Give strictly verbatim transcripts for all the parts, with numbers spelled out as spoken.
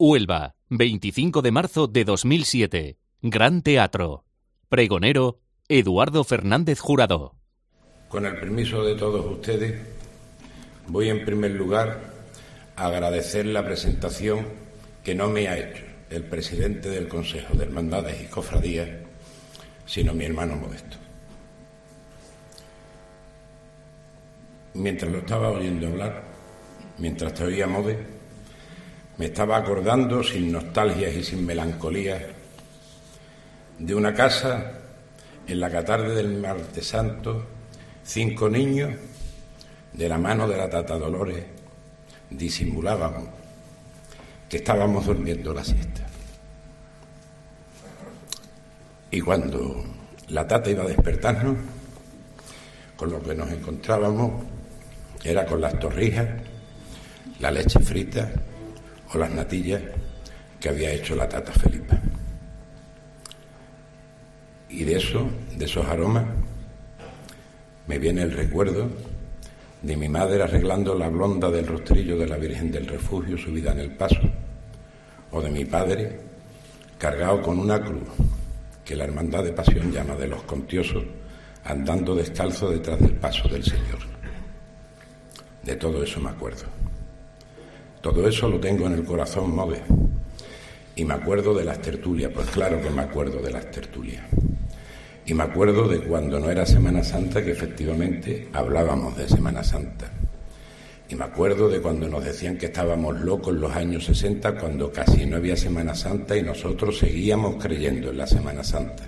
Huelva, veinticinco de marzo de dos mil siete. Gran Teatro. Pregonero, Eduardo Fernández Jurado. Con el permiso de todos ustedes, voy en primer lugar a agradecer la presentación que no me ha hecho el presidente del Consejo de Hermandades y Cofradías, sino mi hermano Modesto. Mientras lo estaba oyendo hablar, mientras te oía, Mode, me estaba acordando, sin nostalgias y sin melancolías, de una casa en la que a tarde del martes santo, cinco niños, de la mano de la tata Dolores, disimulábamos que estábamos durmiendo la siesta. Y cuando la tata iba a despertarnos, con lo que nos encontrábamos era con las torrijas, la leche frita o las natillas que había hecho la tata Felipa. Y de eso, de esos aromas, me viene el recuerdo de mi madre arreglando la blonda del rostrillo de la Virgen del Refugio subida en el paso, o de mi padre cargado con una cruz que la Hermandad de Pasión llama de los Contiosos, andando descalzo detrás del paso del Señor. De todo eso me acuerdo. Todo eso lo tengo en el corazón, Mode. Y me acuerdo de las tertulias, pues claro que me acuerdo de las tertulias. Y me acuerdo de cuando no era Semana Santa, que efectivamente hablábamos de Semana Santa. Y me acuerdo de cuando nos decían que estábamos locos en los años sesenta, cuando casi no había Semana Santa y nosotros seguíamos creyendo en la Semana Santa.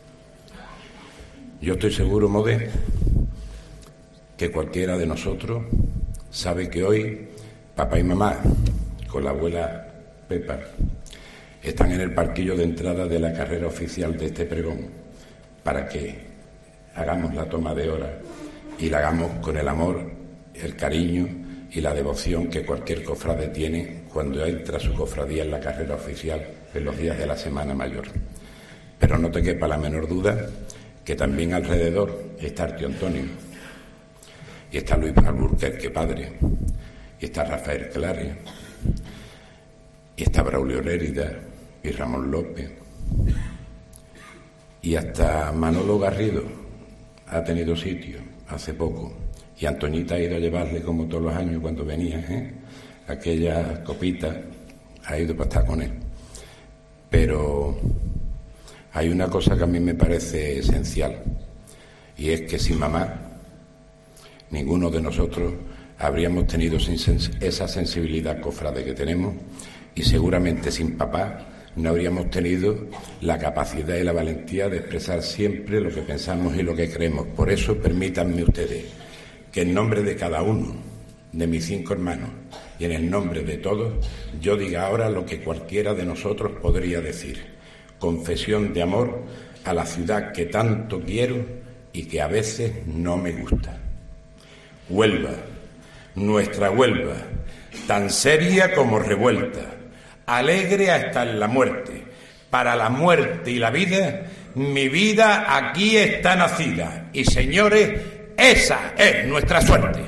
Yo estoy seguro, Mode, que cualquiera de nosotros sabe que hoy papá y mamá, con la abuela Pepa, están en el parquillo de entrada de la carrera oficial de este pregón, para que hagamos la toma de hora y la hagamos con el amor, el cariño y la devoción que cualquier cofrade tiene cuando entra su cofradía en la carrera oficial en los días de la Semana Mayor. Pero no te quepa la menor duda que también alrededor está el tío Antonio, y está Luis Alburquerque padre, y está Rafael Clare, y está Braulio Lérida y Ramón López, y hasta Manolo Garrido ha tenido sitio hace poco, y Antoñita ha ido a llevarle como todos los años cuando venía, ¿eh? aquella copita, ha ido para estar con él. Pero hay una cosa que a mí me parece esencial, y es que sin mamá ninguno de nosotros habríamos tenido esa sensibilidad cofrade que tenemos, y seguramente sin papá no habríamos tenido la capacidad y la valentía de expresar siempre lo que pensamos y lo que creemos. Por eso, permítanme ustedes que en nombre de cada uno de mis cinco hermanos y en el nombre de todos, yo diga ahora lo que cualquiera de nosotros podría decir. Confesión de amor a la ciudad que tanto quiero y que a veces no me gusta. Huelva, nuestra Huelva, tan seria como revuelta, alegre hasta en la muerte. Para la muerte y la vida, mi vida aquí está nacida. Y señores, esa es nuestra suerte.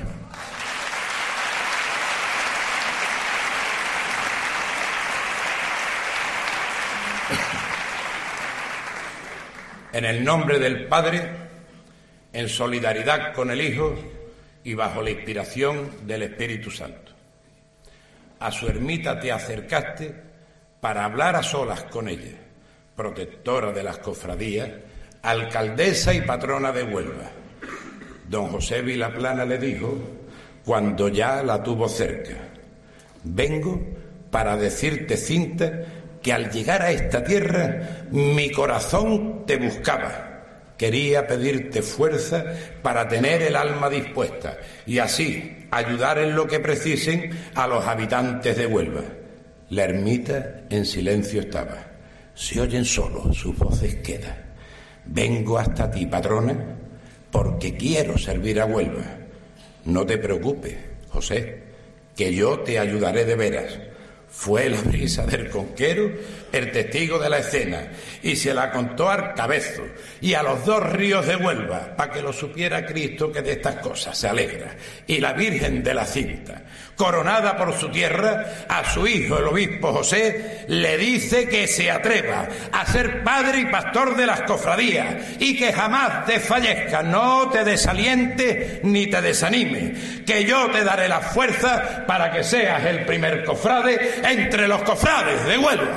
En el nombre del Padre, en solidaridad con el Hijo y bajo la inspiración del Espíritu Santo. A su ermita te acercaste para hablar a solas con ella, protectora de las cofradías, alcaldesa y patrona de Huelva. Don José Vilaplana le dijo, cuando ya la tuvo cerca: vengo para decirte, Cinta, que al llegar a esta tierra mi corazón te buscaba. Quería pedirte fuerza para tener el alma dispuesta y así ayudar en lo que precisen a los habitantes de Huelva. La ermita en silencio estaba. Se oyen solo sus voces quedan. Vengo hasta ti, patrona, porque quiero servir a Huelva. No te preocupes, José, que yo te ayudaré de veras. Fue la brisa del conquero el testigo de la escena y se la contó al Cabezo y a los dos ríos de Huelva, para que lo supiera Cristo que de estas cosas se alegra. Y la Virgen de la Cinta, coronada por su tierra, a su hijo el obispo José le dice que se atreva a ser padre y pastor de las cofradías y que jamás desfallezca, no te desaliente ni te desanime, que yo te daré la fuerza para que seas el primer cofrade entre los cofrades de Huelva.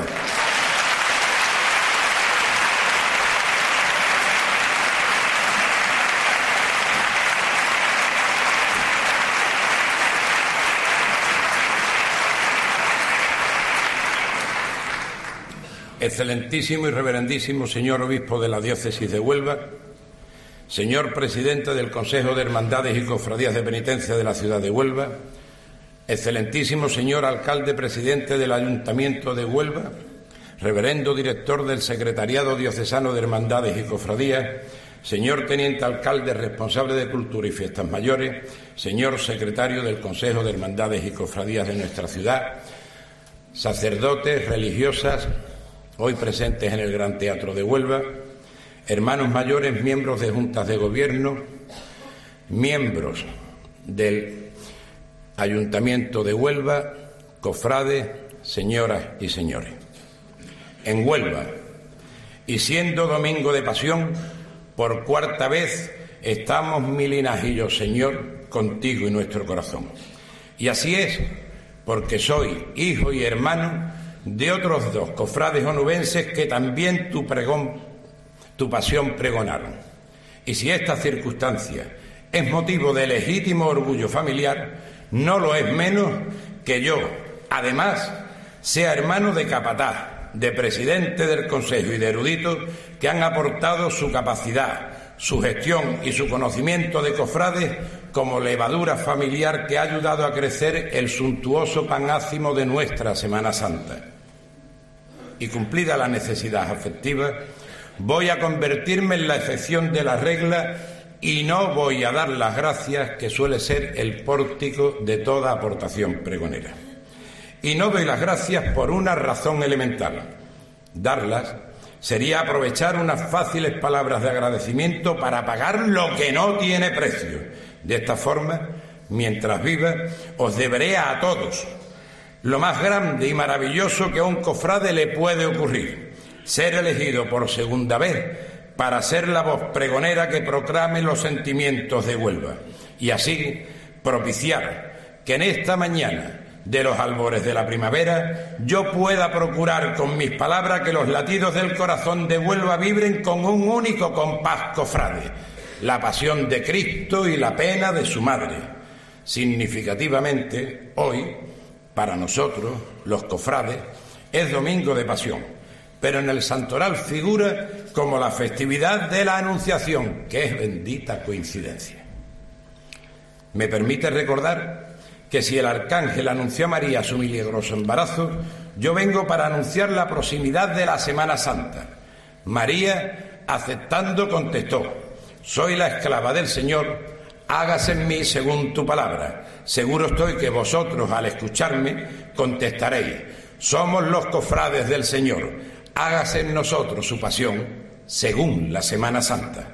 Excelentísimo y reverendísimo señor obispo de la diócesis de Huelva, señor presidente del Consejo de Hermandades y Cofradías de Penitencia de la ciudad de Huelva, excelentísimo señor alcalde presidente del Ayuntamiento de Huelva, reverendo director del Secretariado Diocesano de Hermandades y Cofradías, señor teniente alcalde responsable de Cultura y Fiestas Mayores, señor secretario del Consejo de Hermandades y Cofradías de nuestra ciudad, sacerdotes, religiosas, hoy presentes en el Gran Teatro de Huelva, hermanos mayores, miembros de juntas de gobierno, miembros del Ayuntamiento de Huelva, cofrades, señoras y señores. En Huelva, y siendo domingo de pasión, por cuarta vez estamos mi linajillo, Señor, contigo y nuestro corazón. Y así es, porque soy hijo y hermano de otros dos cofrades onubenses que también tu pregón, tu pasión pregonaron. Y si esta circunstancia es motivo de legítimo orgullo familiar, no lo es menos que yo, además, sea hermano de capataz, de presidente del Consejo y de eruditos que han aportado su capacidad, su gestión y su conocimiento de cofrades como levadura familiar que ha ayudado a crecer el suntuoso panácimo de nuestra Semana Santa. Y cumplida la necesidad afectiva, voy a convertirme en la excepción de la regla y no voy a dar las gracias, que suele ser el pórtico de toda aportación pregonera. Y no doy las gracias por una razón elemental. Darlas sería aprovechar unas fáciles palabras de agradecimiento para pagar lo que no tiene precio. De esta forma, mientras viva, os deberé a todos lo más grande y maravilloso que a un cofrade le puede ocurrir: ser elegido por segunda vez para ser la voz pregonera que proclame los sentimientos de Huelva, y así propiciar que en esta mañana de los albores de la primavera yo pueda procurar con mis palabras que los latidos del corazón de Huelva vibren con un único compás cofrade: la pasión de Cristo y la pena de su madre. Significativamente, hoy, para nosotros, los cofrades, es domingo de pasión, pero en el santoral figura como la festividad de la Anunciación, que es bendita coincidencia. Me permite recordar que si el arcángel anunció a María su milagroso embarazo, yo vengo para anunciar la proximidad de la Semana Santa. María, aceptando, contestó: soy la esclava del Señor, hágase en mí según tu palabra. Seguro estoy que vosotros, al escucharme, contestaréis: somos los cofrades del Señor, hágase en nosotros su pasión según la Semana Santa.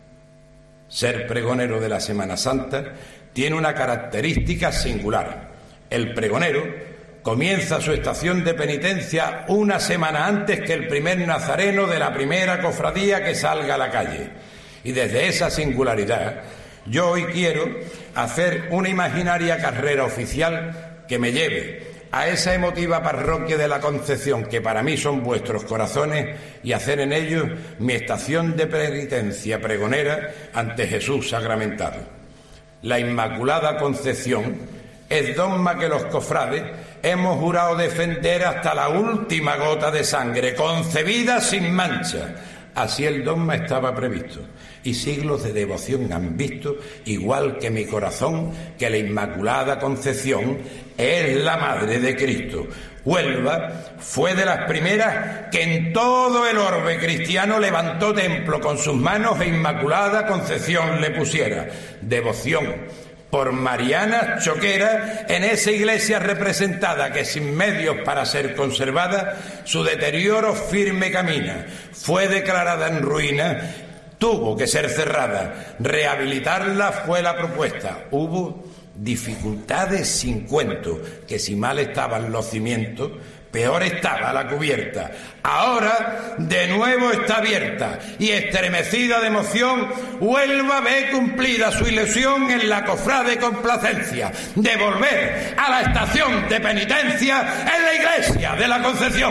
Ser pregonero de la Semana Santa tiene una característica singular. El pregonero comienza su estación de penitencia una semana antes que el primer nazareno de la primera cofradía que salga a la calle. Y desde esa singularidad, yo hoy quiero hacer una imaginaria carrera oficial que me lleve a esa emotiva parroquia de la Concepción, que para mí son vuestros corazones, y hacer en ellos mi estación de penitencia pregonera ante Jesús sacramentado. La Inmaculada Concepción es dogma que los cofrades hemos jurado defender hasta la última gota de sangre, concebida sin mancha. Así el dogma estaba previsto, y siglos de devoción han visto, igual que mi corazón, que la Inmaculada Concepción es la Madre de Cristo. Huelva fue de las primeras que en todo el orbe cristiano levantó templo con sus manos e Inmaculada Concepción le pusiera. Devoción por Mariana Choquera, en esa iglesia representada que sin medios para ser conservada, su deterioro firme camina, fue declarada en ruina, tuvo que ser cerrada, rehabilitarla fue la propuesta, hubo dificultades sin cuento, que si mal estaban los cimientos, peor estaba la cubierta. Ahora de nuevo está abierta y estremecida de emoción, Huelva ve cumplida su ilusión en la cofrade complacencia de volver a la estación de penitencia en la iglesia de la Concepción.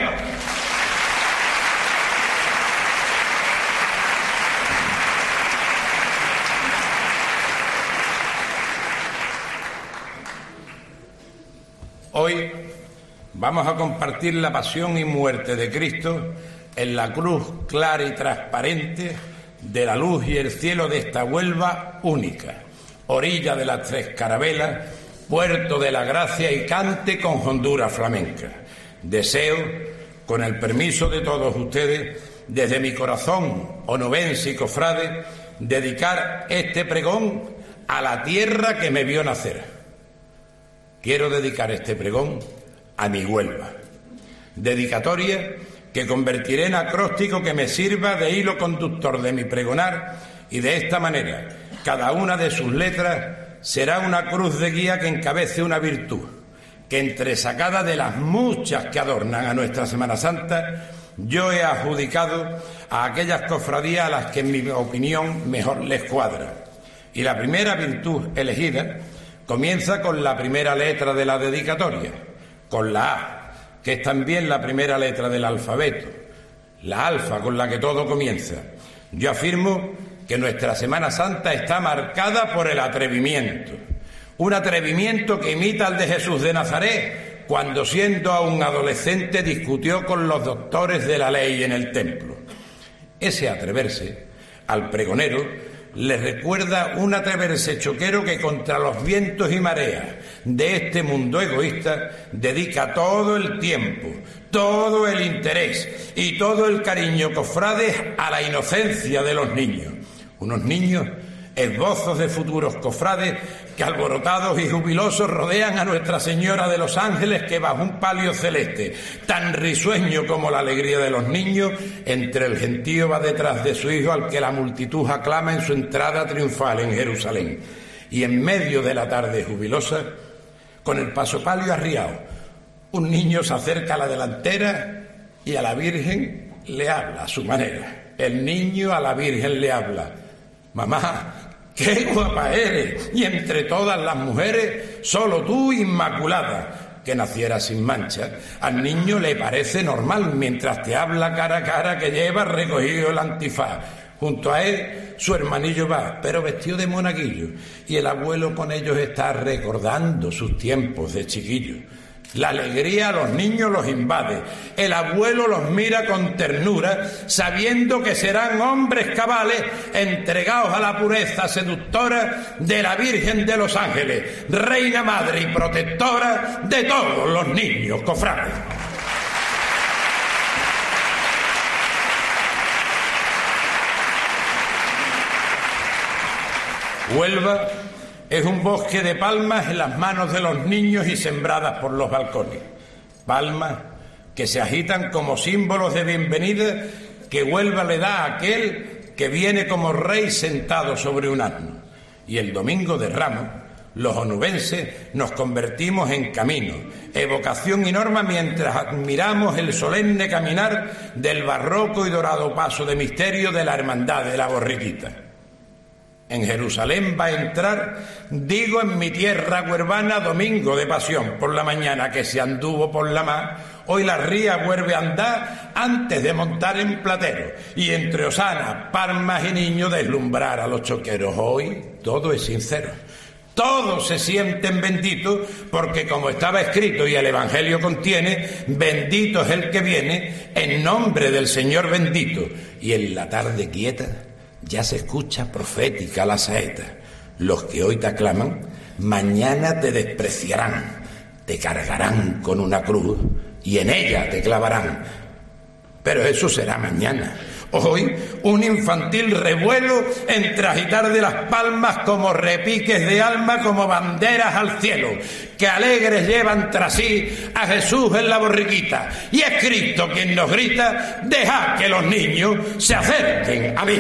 Hoy vamos a compartir la pasión y muerte de Cristo en la cruz clara y transparente de la luz y el cielo de esta Huelva única, orilla de las Tres Carabelas, puerto de la gracia y cante con hondura flamenca. Deseo, con el permiso de todos ustedes, desde mi corazón onubense y cofrade, dedicar este pregón a la tierra que me vio nacer. Quiero dedicar este pregón a mi Huelva. Dedicatoria que convertiré en acróstico que me sirva de hilo conductor de mi pregonar, y de esta manera cada una de sus letras será una cruz de guía que encabece una virtud, que entresacada de las muchas que adornan a nuestra Semana Santa, yo he adjudicado a aquellas cofradías a las que en mi opinión mejor les cuadra. Y la primera virtud elegida comienza con la primera letra de la dedicatoria, con la A, que es también la primera letra del alfabeto, la alfa con la que todo comienza. Yo afirmo que nuestra Semana Santa está marcada por el atrevimiento, un atrevimiento que imita al de Jesús de Nazaret, cuando siendo aún adolescente discutió con los doctores de la ley en el templo. Ese atreverse al pregonero le recuerda un atreverse choquero que contra los vientos y mareas de este mundo egoísta dedica todo el tiempo, todo el interés y todo el cariño cofrades a la inocencia de los niños. Unos niños esbozos de futuros cofrades que alborotados y jubilosos rodean a Nuestra Señora de los Ángeles, que bajo un palio celeste tan risueño como la alegría de los niños, entre el gentío va detrás de su hijo al que la multitud aclama en su entrada triunfal en Jerusalén. Y en medio de la tarde jubilosa, con el pasopalio arriado, un niño se acerca a la delantera y a la Virgen le habla a su manera. El niño a la Virgen le habla: mamá, qué guapa eres, y entre todas las mujeres, solo tú inmaculada. Que naciera sin mancha, al niño le parece normal mientras te habla cara a cara que lleva recogido el antifaz. Junto a él su hermanillo va, pero vestido de monaguillo, y el abuelo con ellos está recordando sus tiempos de chiquillo. La alegría a los niños los invade. El abuelo los mira con ternura, sabiendo que serán hombres cabales entregados a la pureza seductora de la Virgen de los Ángeles, reina madre y protectora de todos los niños cofrades. Huelva es un bosque de palmas en las manos de los niños y sembradas por los balcones. Palmas que se agitan como símbolos de bienvenida que Huelva le da a aquel que viene como rey sentado sobre un asno. Y el domingo de Ramos, los onubenses nos convertimos en camino, evocación y norma mientras admiramos el solemne caminar del barroco y dorado paso de misterio de la Hermandad de la Borriquita. En Jerusalén va a entrar, digo, en mi tierra huervana, domingo de pasión por la mañana que se anduvo por la mar, hoy la ría vuelve a andar antes de montar en platero, y entre Osana, palmas y niños deslumbrar a los choqueros. Hoy todo es sincero, todos se sienten benditos, porque como estaba escrito y el Evangelio contiene, bendito es el que viene en nombre del Señor bendito. Y en la tarde quieta ya se escucha profética la saeta. Los que hoy te aclaman, mañana te despreciarán, te cargarán con una cruz y en ella te clavarán. Pero eso será mañana. Hoy, un infantil revuelo entre agitar de las palmas como repiques de alma, como banderas al cielo, que alegres llevan tras sí a Jesús en la borriquita. Y es Cristo quien nos grita: dejad que los niños se acerquen a mí.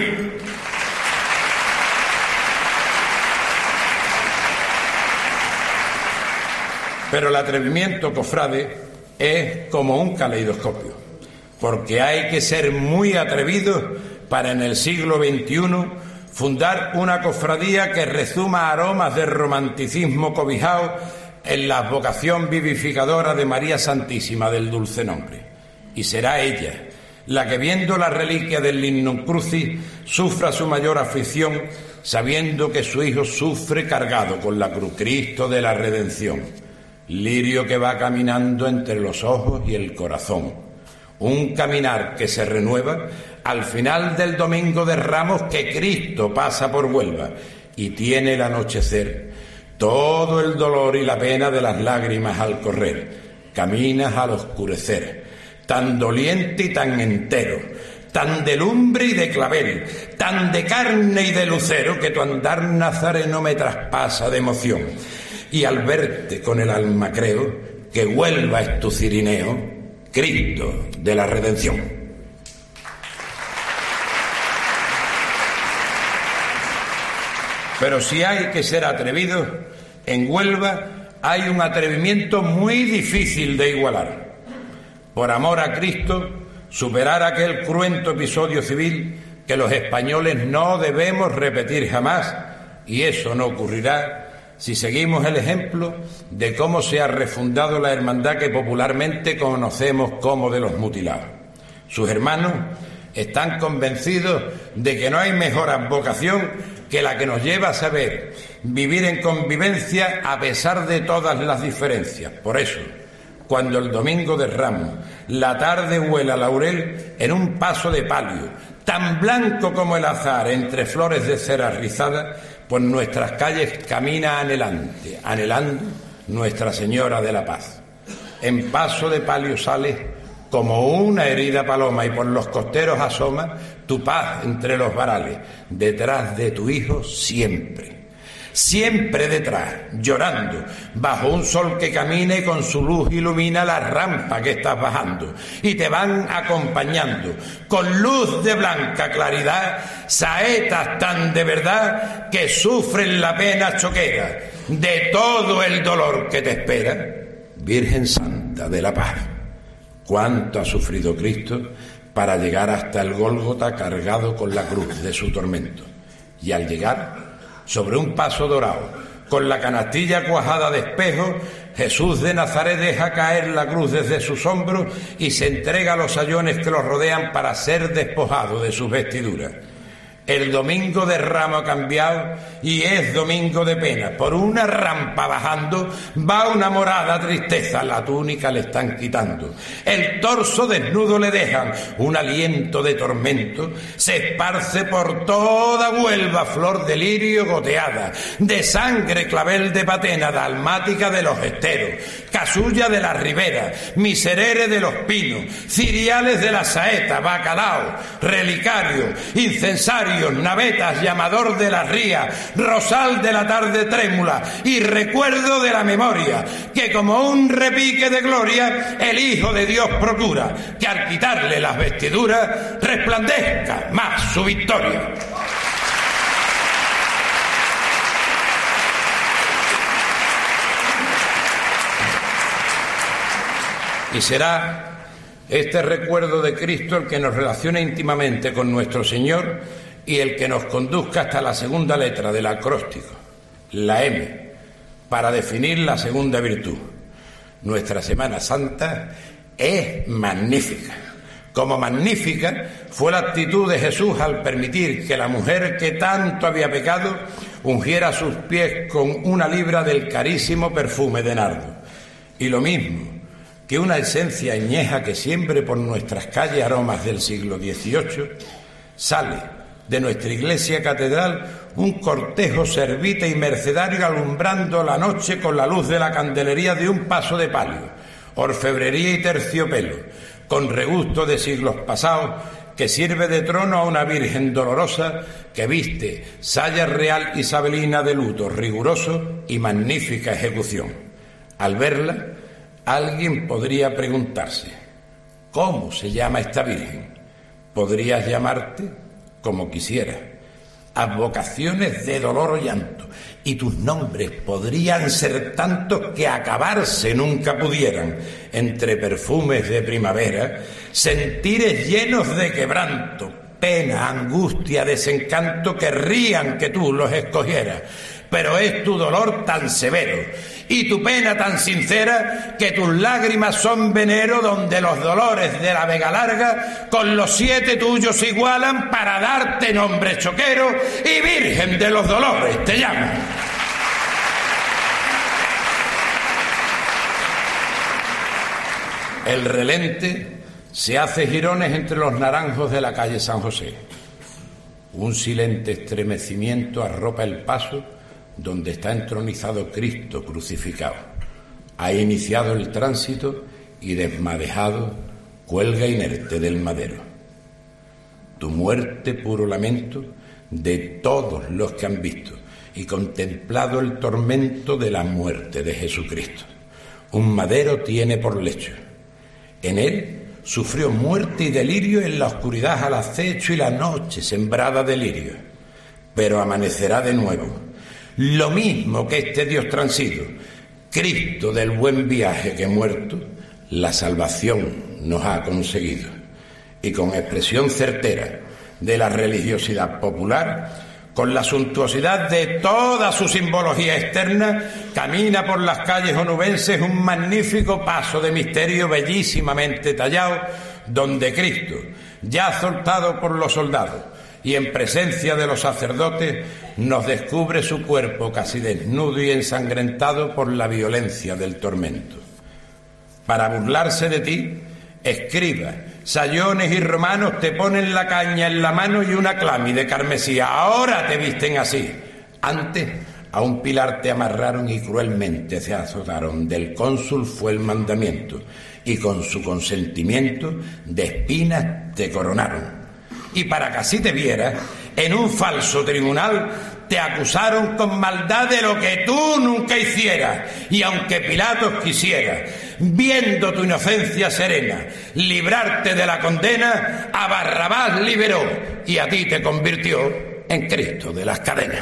Pero el atrevimiento, cofrade, es como un caleidoscopio, porque hay que ser muy atrevidos para en el siglo veintiuno fundar una cofradía que rezuma aromas de romanticismo cobijado en la vocación vivificadora de María Santísima del Dulce Nombre. Y será ella la que, viendo la reliquia del Lignum Crucis, sufra su mayor aflicción, sabiendo que su Hijo sufre cargado con la cruz, Cristo de la redención. Lirio que va caminando entre los ojos y el corazón. Un caminar que se renueva al final del Domingo de Ramos, que Cristo pasa por Huelva y tiene el anochecer. Todo el dolor y la pena de las lágrimas al correr. Caminas al oscurecer, tan doliente y tan entero, tan de lumbre y de clavel, tan de carne y de lucero, que tu andar nazareno me traspasa de emoción. Y al verte con el alma creo que Huelva es tu Cirineo, Cristo de la redención. Pero si hay que ser atrevidos, en Huelva hay un atrevimiento muy difícil de igualar. Por amor a Cristo, superar aquel cruento episodio civil que los españoles no debemos repetir jamás, y eso no ocurrirá si seguimos el ejemplo de cómo se ha refundado la hermandad que popularmente conocemos como de los mutilados. Sus hermanos están convencidos de que no hay mejor advocación que la que nos lleva a saber vivir en convivencia a pesar de todas las diferencias. Por eso, cuando el Domingo de Ramos la tarde huela laurel en un paso de palio, tan blanco como el azar entre flores de cera rizada, por nuestras calles camina anhelante, anhelando Nuestra Señora de la Paz. En paso de palio sales como una herida paloma, y por los costeros asoma tu paz entre los varales, detrás de tu Hijo siempre. Siempre detrás, llorando, bajo un sol que camina y con su luz ilumina la rampa que estás bajando. Y te van acompañando, con luz de blanca claridad, saetas tan de verdad que sufren la pena choquera de todo el dolor que te espera. Virgen Santa de la Paz, cuánto ha sufrido Cristo para llegar hasta el Gólgota cargado con la cruz de su tormento. Y al llegar sobre un paso dorado, con la canastilla cuajada de espejos, Jesús de Nazaret deja caer la cruz desde sus hombros y se entrega a los sayones que los rodean para ser despojado de sus vestiduras. El Domingo de Ramos ha cambiado y es domingo de pena. Por una rampa bajando va una morada tristeza, la túnica le están quitando. El torso desnudo le dejan, un aliento de tormento se esparce por toda Huelva, flor de lirio goteada, de sangre clavel de patena, dalmática de los esteros, casulla de la ribera, miserere de los pinos, ciriales de la saeta, bacalao, relicario, incensario, navetas, llamador de la ría, rosal de la tarde trémula y recuerdo de la memoria, que como un repique de gloria el Hijo de Dios procura que al quitarle las vestiduras resplandezca más su victoria. Y será este recuerdo de Cristo el que nos relaciona íntimamente con nuestro Señor y el que nos conduzca hasta la segunda letra del acróstico, la M, para definir la segunda virtud. Nuestra Semana Santa es magnífica. Como magnífica fue la actitud de Jesús al permitir que la mujer que tanto había pecado ungiera sus pies con una libra del carísimo perfume de nardo. Y lo mismo que una esencia añeja que siembre por nuestras calles aromas del siglo dieciocho, sale de nuestra iglesia catedral un cortejo servita y mercedario alumbrando la noche con la luz de la candelería de un paso de palio, orfebrería y terciopelo, con regusto de siglos pasados que sirve de trono a una Virgen dolorosa que viste saya real isabelina de luto riguroso y magnífica ejecución. Al verla, alguien podría preguntarse: ¿cómo se llama esta Virgen? Podrías llamarte como quisieras, advocaciones de dolor o llanto, y tus nombres podrían ser tantos que acabarse nunca pudieran. Entre perfumes de primavera, sentires llenos de quebranto, pena, angustia, desencanto, querrían que tú los escogieras. Pero es tu dolor tan severo y tu pena tan sincera que tus lágrimas son venero donde los dolores de la Vega Larga con los siete tuyos se igualan para darte nombre choquero y Virgen de los Dolores te llaman. El relente se hace jirones entre los naranjos de la calle San José. Un silente estremecimiento arropa el paso donde está entronizado Cristo crucificado. Ha iniciado el tránsito y desmadejado cuelga inerte del madero. Tu muerte puro lamento de todos los que han visto y contemplado el tormento de la muerte de Jesucristo. Un madero tiene por lecho. En él sufrió muerte y delirio en la oscuridad al acecho y la noche sembrada de lirio. Pero amanecerá de nuevo, lo mismo que este Dios transido, Cristo del buen viaje que muerto, la salvación nos ha conseguido. Y con expresión certera de la religiosidad popular, con la suntuosidad de toda su simbología externa, camina por las calles onubenses un magnífico paso de misterio bellísimamente tallado, donde Cristo, ya soltado por los soldados y en presencia de los sacerdotes, nos descubre su cuerpo casi desnudo y ensangrentado por la violencia del tormento. Para burlarse de ti, escribas, sayones y romanos te ponen la caña en la mano y una clámide carmesí. Ahora te visten así. Antes a un pilar te amarraron y cruelmente se azotaron. Del cónsul fue el mandamiento y con su consentimiento de espinas te coronaron. Y para que así te vieras, en un falso tribunal te acusaron con maldad de lo que tú nunca hicieras. Y aunque Pilatos quisiera, viendo tu inocencia serena, librarte de la condena, a Barrabás liberó y a ti te convirtió en Cristo de las cadenas.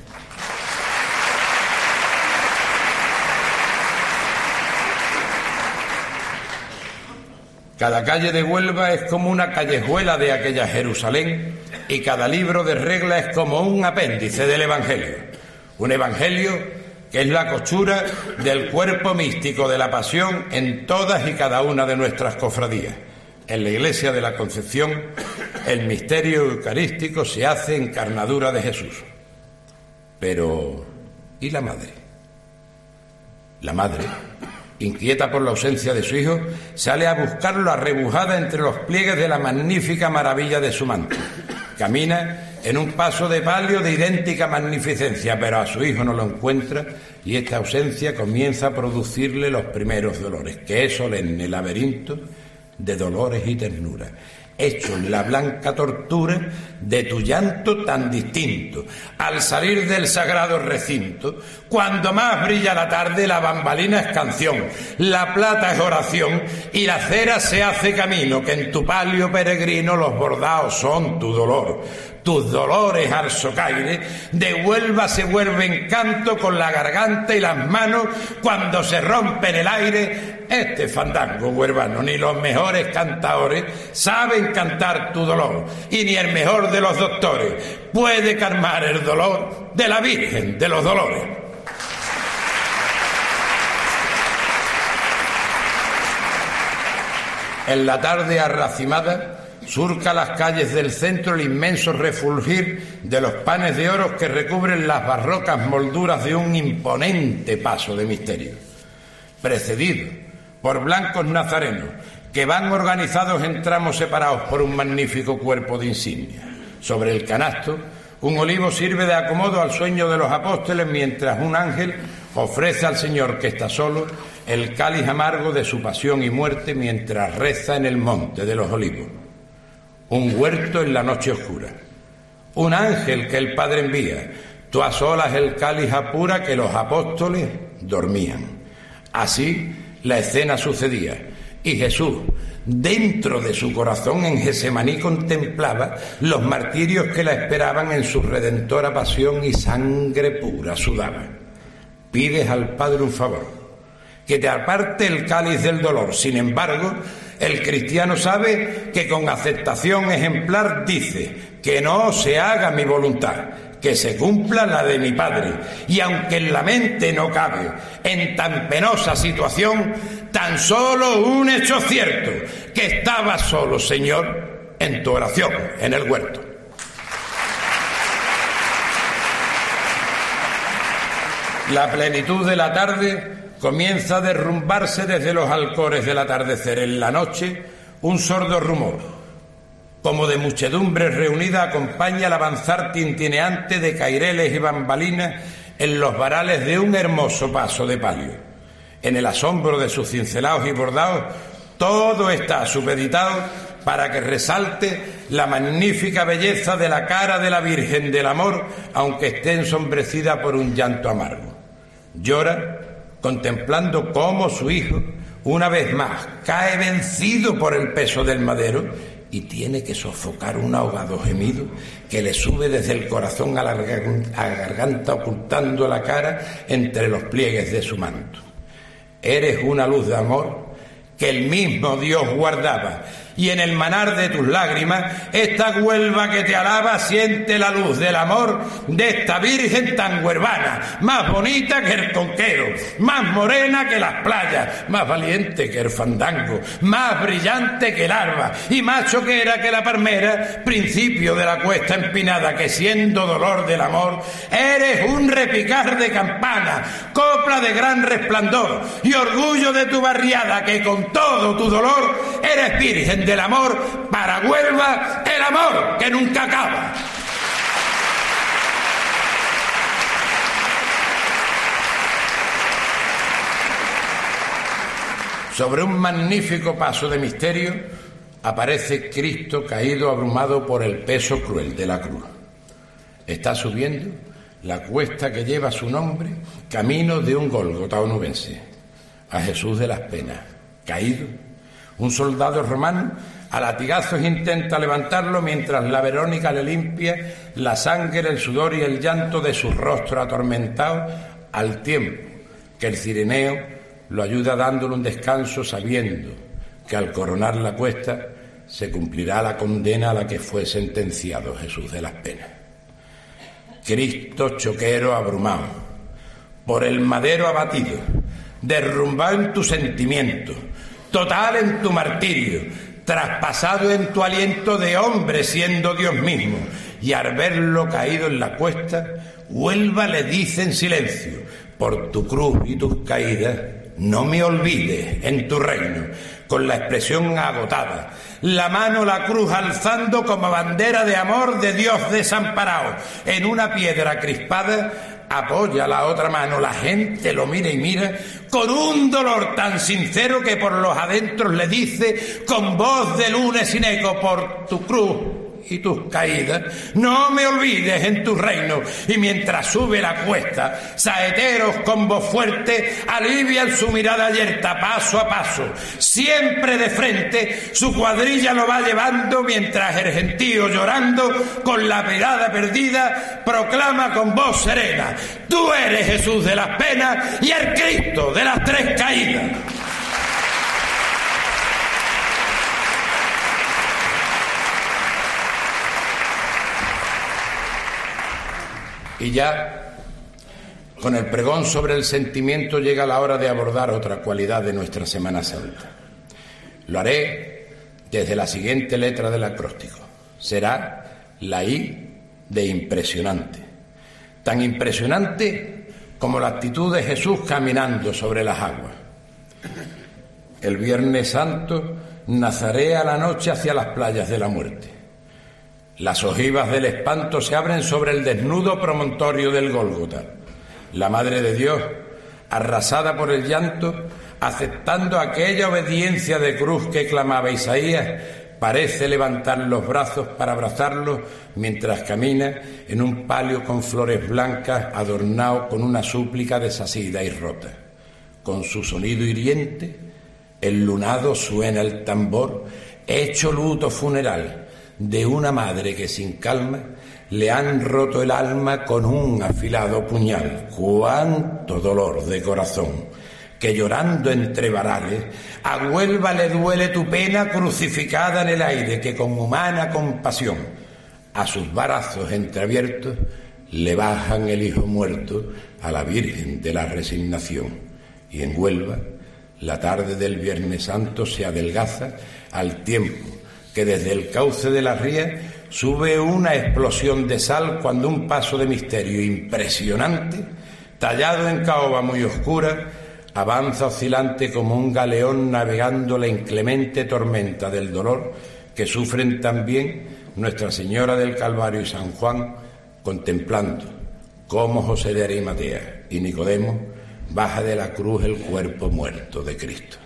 Cada calle de Huelva es como una callejuela de aquella Jerusalén y cada libro de regla es como un apéndice del Evangelio. Un Evangelio que es la costura del cuerpo místico de la pasión en todas y cada una de nuestras cofradías. En la Iglesia de la Concepción, el misterio eucarístico se hace encarnadura de Jesús. Pero, ¿y la madre? La madre, inquieta por la ausencia de su hijo, sale a buscarlo arrebujada entre los pliegues de la magnífica maravilla de su manto. Camina en un paso de palio de idéntica magnificencia, pero a su hijo no lo encuentra y esta ausencia comienza a producirle los primeros dolores. Que es solemne laberinto de dolores y ternura, hecho en la blanca tortura de tu llanto tan distinto. Al salir del sagrado recinto, cuando más brilla la tarde, la bambalina es canción, la plata es oración y la cera se hace camino, que en tu palio peregrino los bordados son tu dolor. Tus dolores al socaire de Huelva se vuelven canto con la garganta y las manos cuando se rompe en el aire este fandango huervano. Ni los mejores cantadores saben cantar tu dolor y ni el mejor de los doctores puede calmar el dolor de la Virgen de los Dolores. En la tarde arracimada surca las calles del centro el inmenso refulgir de los panes de oro que recubren las barrocas molduras de un imponente paso de misterio, precedido por blancos nazarenos que van organizados en tramos separados por un magnífico cuerpo de insignia. Sobre el canasto, un olivo sirve de acomodo al sueño de los apóstoles, mientras un ángel ofrece al Señor, que está solo, el cáliz amargo de su pasión y muerte mientras reza en el monte de los olivos. un huerto en la noche oscura, un ángel que el Padre envía, tú a solas el cáliz apura que los apóstoles dormían. Así la escena sucedía, y Jesús, dentro de su corazón en Getsemaní, contemplaba los martirios que la esperaban en su redentora pasión, y sangre pura sudaba. Pides al Padre un favor, que te aparte el cáliz del dolor. Sin embargo, el cristiano sabe que con aceptación ejemplar dice: que no se haga mi voluntad, que se cumpla la de mi Padre. Y aunque en la mente no cabe en tan penosa situación, tan solo un hecho cierto, que estaba solo, Señor, en tu oración, en el huerto. La plenitud de la tarde comienza a derrumbarse desde los alcores del atardecer. En la noche, un sordo rumor, como de muchedumbre reunida, acompaña el avanzar tintineante de caireles y bambalinas en los varales de un hermoso paso de palio. En el asombro de sus cincelados y bordados, todo está supeditado para que resalte la magnífica belleza de la cara de la Virgen del Amor, aunque esté ensombrecida por un llanto amargo. Llora contemplando cómo su hijo, una vez más, cae vencido por el peso del madero y tiene que sofocar un ahogado gemido que le sube desde el corazón a la garganta, ocultando la cara entre los pliegues de su manto. Eres una luz de amor que el mismo Dios guardaba, y en el manar de tus lágrimas, esta Huelva que te alaba siente la luz del amor de esta Virgen tan huervana, más bonita que el conquero, más morena que las playas, más valiente que el fandango, más brillante que el alba y más choquera que la palmera, principio de la cuesta empinada, que siendo dolor del amor, eres un repicar de campana, copla de gran resplandor y orgullo de tu barriada, que con todo tu dolor eres Virgen del amor, para Huelva el amor que nunca acaba. Sobre un magnífico paso de misterio aparece Cristo caído, abrumado por el peso cruel de la cruz. Está subiendo la cuesta que lleva su nombre, camino de un Gólgota onubense, a Jesús de las Penas, caído. Un soldado romano a latigazos intenta levantarlo, mientras la Verónica le limpia la sangre, el sudor y el llanto de su rostro atormentado, al tiempo que el cireneo lo ayuda dándole un descanso, sabiendo que al coronar la cuesta se cumplirá la condena a la que fue sentenciado Jesús de las Penas. Cristo choquero abrumado, por el madero abatido, derrumbado en tu sentimiento, total en tu martirio, traspasado en tu aliento de hombre siendo Dios mismo, y al verlo caído en la cuesta, Huelva le dice en silencio: por tu cruz y tus caídas, no me olvides en tu reino. Con la expresión agotada, la mano la cruz alzando como bandera de amor de Dios desamparado, en una piedra crispada apoya la otra mano. La gente lo mira y mira con un dolor tan sincero que por los adentros le dice con voz de lunes sin eco: por tu cruz y tus caídas, no me olvides en tu reino. Y mientras sube la cuesta, saeteros con voz fuerte alivian su mirada yerta, paso a paso, siempre de frente, su cuadrilla lo va llevando, mientras el gentío, llorando, con la mirada perdida, proclama con voz serena: tú eres Jesús de las Penas y el Cristo de las Tres Caídas. Y ya, con el pregón sobre el sentimiento, llega la hora de abordar otra cualidad de nuestra Semana Santa. Lo haré desde la siguiente letra del acróstico. Será la I de impresionante. Tan impresionante como la actitud de Jesús caminando sobre las aguas. El Viernes Santo nazaré a la noche hacia las playas de la muerte. Las ojivas del espanto se abren sobre el desnudo promontorio del Gólgota. La Madre de Dios, arrasada por el llanto, aceptando aquella obediencia de cruz que clamaba Isaías, parece levantar los brazos para abrazarlos mientras camina en un palio con flores blancas adornado con una súplica desasida y rota. Con su sonido hiriente, el lunado suena el tambor, hecho luto funeral de una madre que sin calma le han roto el alma con un afilado puñal. ¡Cuánto dolor de corazón! Que llorando entre varales, a Huelva le duele tu pena crucificada en el aire, que con humana compasión a sus brazos entreabiertos le bajan el hijo muerto a la Virgen de la Resignación. Y en Huelva, la tarde del Viernes Santo se adelgaza al tiempo que desde el cauce de la ría sube una explosión de sal cuando un paso de misterio impresionante, tallado en caoba muy oscura, avanza oscilante como un galeón navegando la inclemente tormenta del dolor que sufren también Nuestra Señora del Calvario y San Juan, contemplando cómo José de Arimatea y Nicodemo baja de la cruz el cuerpo muerto de Cristo.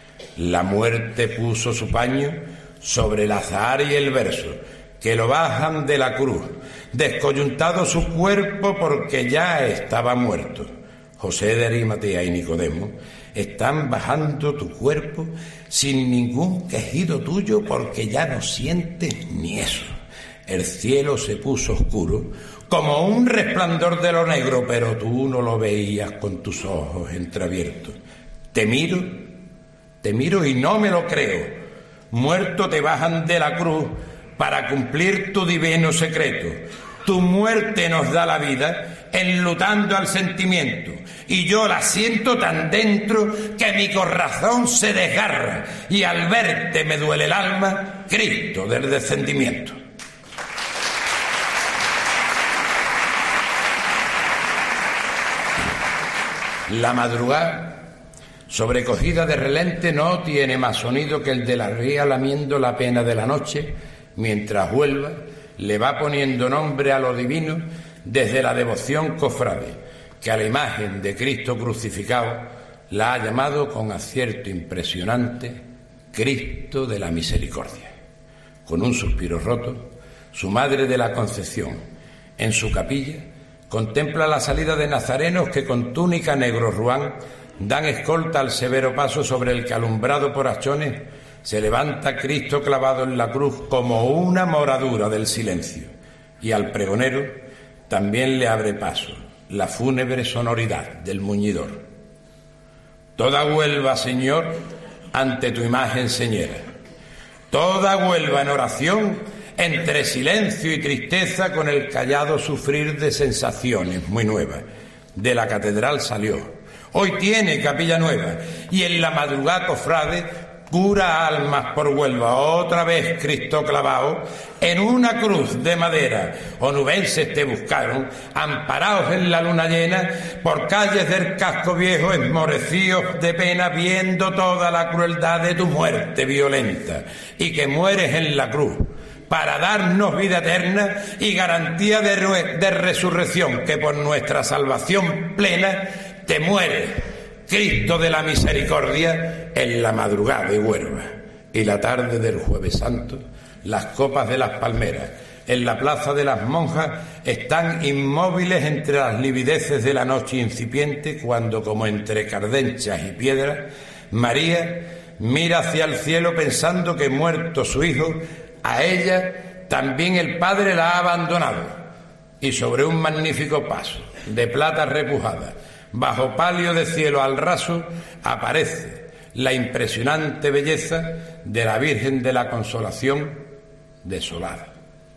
La muerte puso su paño sobre el azahar y el verso, que lo bajan de la cruz, descoyuntado su cuerpo porque ya estaba muerto. José de Arimatea y Nicodemo están bajando tu cuerpo sin ningún quejido tuyo porque ya no sientes ni eso. El cielo se puso oscuro como un resplandor de lo negro, pero tú no lo veías con tus ojos entreabiertos. Te miro, te miro y no me lo creo. Muerto te bajan de la cruz para cumplir tu divino secreto. Tu muerte nos da la vida, enlutando al sentimiento, y yo la siento tan dentro que mi corazón se desgarra, y al verte me duele el alma, Cristo del descendimiento. La madrugada, sobrecogida de relente, no tiene más sonido que el de la ría lamiendo la pena de la noche, mientras Huelva le va poniendo nombre a lo divino desde la devoción cofrade, que a la imagen de Cristo crucificado la ha llamado con acierto impresionante Cristo de la Misericordia. Con un suspiro roto, su Madre de la Concepción, en su capilla, contempla la salida de nazarenos que con túnica negro ruán dan escolta al severo paso sobre el que, alumbrado por hachones, se levanta Cristo clavado en la cruz como una moradura del silencio, y al pregonero también le abre paso la fúnebre sonoridad del muñidor. Toda Huelva, Señor, ante tu imagen señera, toda Huelva en oración, entre silencio y tristeza, con el callado sufrir de sensaciones muy nuevas. De la catedral salió, hoy tiene capilla nueva, y en la madrugada cofrade cura almas por Huelva, otra vez Cristo clavado en una cruz de madera. Onubenses te buscaron, amparados en la luna llena, por calles del casco viejo, esmorecidos de pena, viendo toda la crueldad de tu muerte violenta, y que mueres en la cruz para darnos vida eterna y garantía de, re- de resurrección, que por nuestra salvación plena te mueres, Cristo de la Misericordia, en la madrugada de Huelva. Y la tarde del Jueves Santo, las copas de las palmeras en la plaza de las monjas están inmóviles entre las livideces de la noche incipiente, cuando, como entre cardenchas y piedras, María mira hacia el cielo pensando que, muerto su hijo, a ella también el Padre la ha abandonado. Y sobre un magnífico paso de plata repujada, bajo palio de cielo al raso, aparece la impresionante belleza de la Virgen de la Consolación desolada.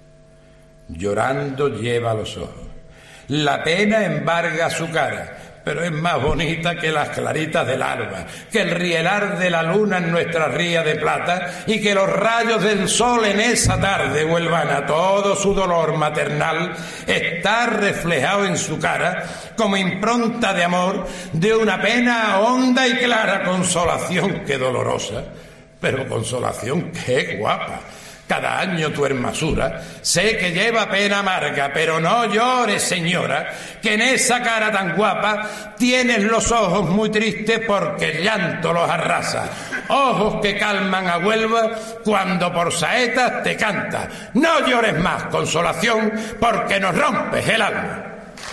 Llorando lleva los ojos, la pena embarga su cara, pero es más bonita que las claritas del alba, que el rielar de la luna en nuestra ría de plata, y que los rayos del sol en esa tarde huelvana. Todo su dolor maternal está reflejado en su cara como impronta de amor de una pena honda y clara. Consolación que dolorosa, pero consolación que guapa. Cada año tu hermosura sé que lleva pena amarga, pero no llores, señora, que en esa cara tan guapa tienes los ojos muy tristes porque el llanto los arrasa. ojos que calman a Huelva cuando por saetas te canta. No llores más, Consolación, porque nos rompes el alma.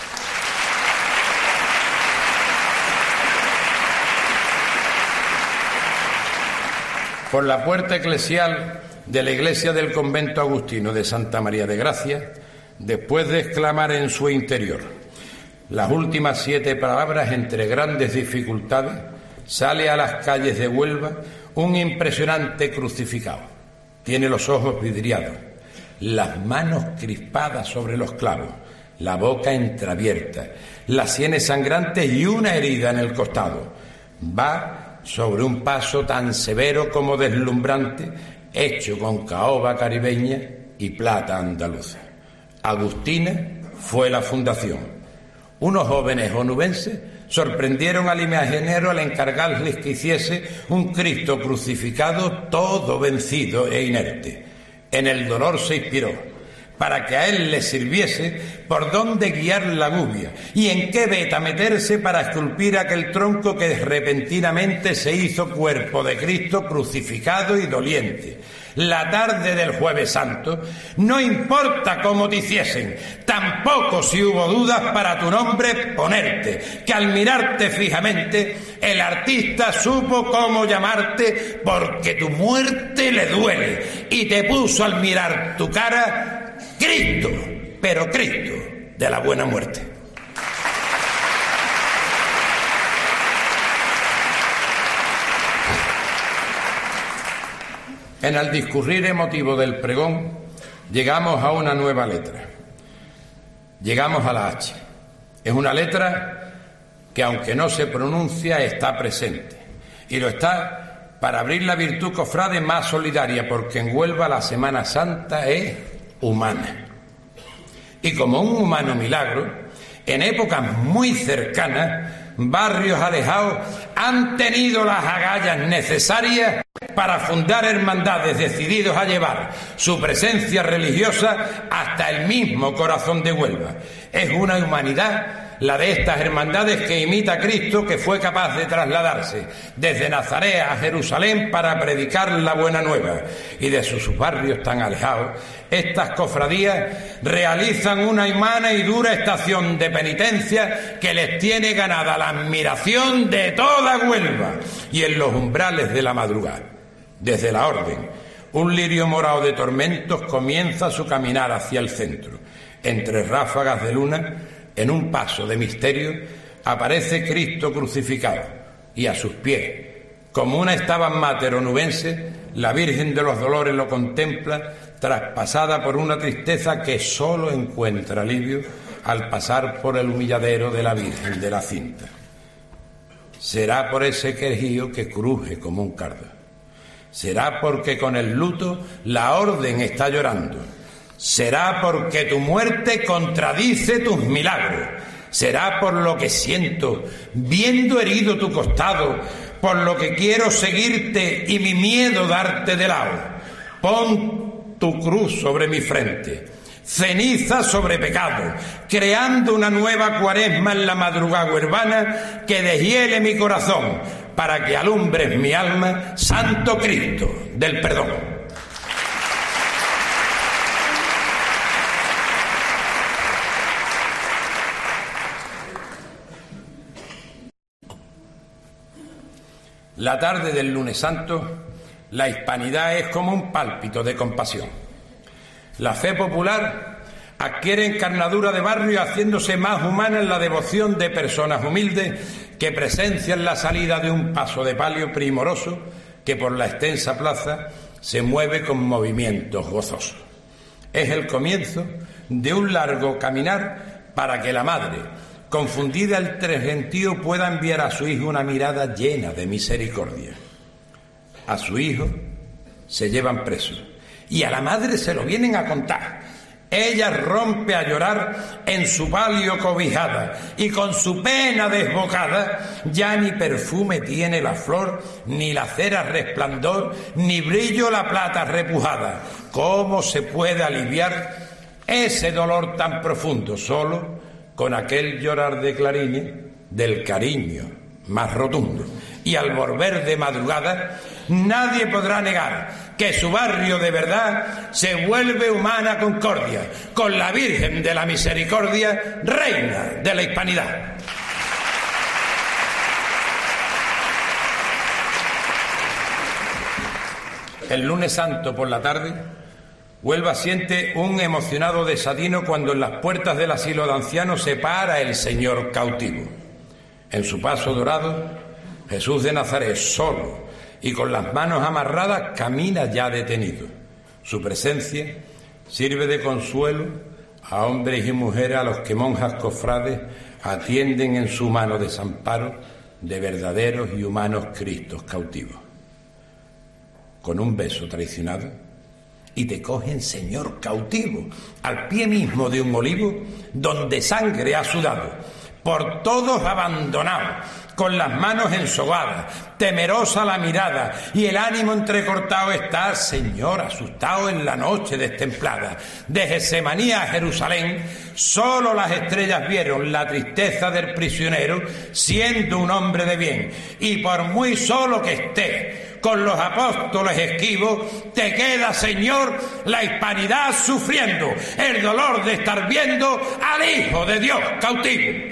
Por la puerta eclesial de la iglesia del convento agustino de Santa María de Gracia, después de exclamar en su interior las últimas siete palabras entre grandes dificultades, sale a las calles de Huelva un impresionante crucificado. Tiene los ojos vidriados, las manos crispadas sobre los clavos, la boca entreabierta, las sienes sangrantes y una herida en el costado. Va sobre un paso tan severo como deslumbrante, hecho con caoba caribeña y plata andaluza. Agustina fue la fundación. Unos jóvenes onubenses sorprendieron al imaginero al encargarles que hiciese un Cristo crucificado todo vencido e inerte. En el dolor se inspiró, para que a él le sirviese por dónde guiar la gubia y en qué veta meterse para esculpir aquel tronco que repentinamente se hizo cuerpo de Cristo crucificado y doliente. La tarde del Jueves Santo, no importa cómo te hiciesen, tampoco si hubo dudas para tu nombre ponerte, que al mirarte fijamente el artista supo cómo llamarte, porque tu muerte le duele y te puso al mirar tu cara Cristo, pero Cristo de la buena muerte. En el discurrir emotivo del pregón llegamos a una nueva letra. Llegamos a la H. Es una letra que, aunque no se pronuncia, está presente. Y lo está para abrir la virtud cofrade más solidaria, porque en Huelva la Semana Santa es humana. Y como un humano milagro, en épocas muy cercanas, barrios alejados han tenido las agallas necesarias para fundar hermandades decididos a llevar su presencia religiosa hasta el mismo corazón de Huelva. Es una humanidad la de estas hermandades que imita a Cristo, que fue capaz de trasladarse desde Nazaret a Jerusalén para predicar la buena nueva. Y de sus barrios tan alejados, estas cofradías realizan una humana y dura estación de penitencia que les tiene ganada la admiración de toda Huelva. Y en los umbrales de la madrugada, desde la orden, un lirio morado de tormentos comienza su caminar hacia el centro. Entre ráfagas de luna, en un paso de misterio, aparece Cristo crucificado, y a sus pies, como una Stabat Mater onubense, la Virgen de los Dolores lo contempla, traspasada por una tristeza que sólo encuentra alivio al pasar por el humilladero de la Virgen de la Cinta. Será por ese quejío que cruje como un cardo. Será porque con el luto la orden está llorando. Será porque tu muerte contradice tus milagros. Será por lo que siento, viendo herido tu costado, por lo que quiero seguirte y mi miedo darte de lado. Pon tu cruz sobre mi frente, ceniza sobre pecado, creando una nueva cuaresma en la madrugada urbana que deshiele mi corazón, para que alumbres mi alma, Santo Cristo del perdón. La tarde del lunes santo, la hispanidad es como un pálpito de compasión. La fe popular adquiere encarnadura de barrio, haciéndose más humana en la devoción de personas humildes que presencian la salida de un paso de palio primoroso que por la extensa plaza se mueve con movimientos gozosos. Es el comienzo de un largo caminar para que la madre, confundida entre gentío, pueda enviar a su hijo una mirada llena de misericordia. A su hijo se llevan preso y a la madre se lo vienen a contar. Ella rompe a llorar en su palio cobijada y con su pena desbocada ya ni perfume tiene la flor, ni la cera resplandor, ni brillo la plata repujada. ¿Cómo se puede aliviar ese dolor tan profundo? Solo con aquel llorar de clarines del cariño más rotundo. Y al volver de madrugada, nadie podrá negar que su barrio de verdad se vuelve humana concordia, con la Virgen de la Misericordia, reina de la hispanidad. El lunes santo por la tarde, Huelva siente un emocionado desatino cuando en las puertas del asilo de ancianos se para el Señor cautivo. En su paso dorado, Jesús de Nazaret, solo y con las manos amarradas, camina ya detenido. Su presencia sirve de consuelo a hombres y mujeres a los que monjas cofrades atienden en su mano desamparo de verdaderos y humanos Cristos cautivos. Con un beso traicionado, y te cogen, Señor cautivo, al pie mismo de un olivo donde sangre ha sudado, por todos abandonado, con las manos ensogadas, temerosa la mirada y el ánimo entrecortado está, Señor, asustado en la noche destemplada. De Getsemaní a Jerusalén, solo las estrellas vieron la tristeza del prisionero, siendo un hombre de bien, y por muy solo que esté, con los apóstoles esquivos, te queda, Señor, la hispanidad sufriendo el dolor de estar viendo al Hijo de Dios cautivo.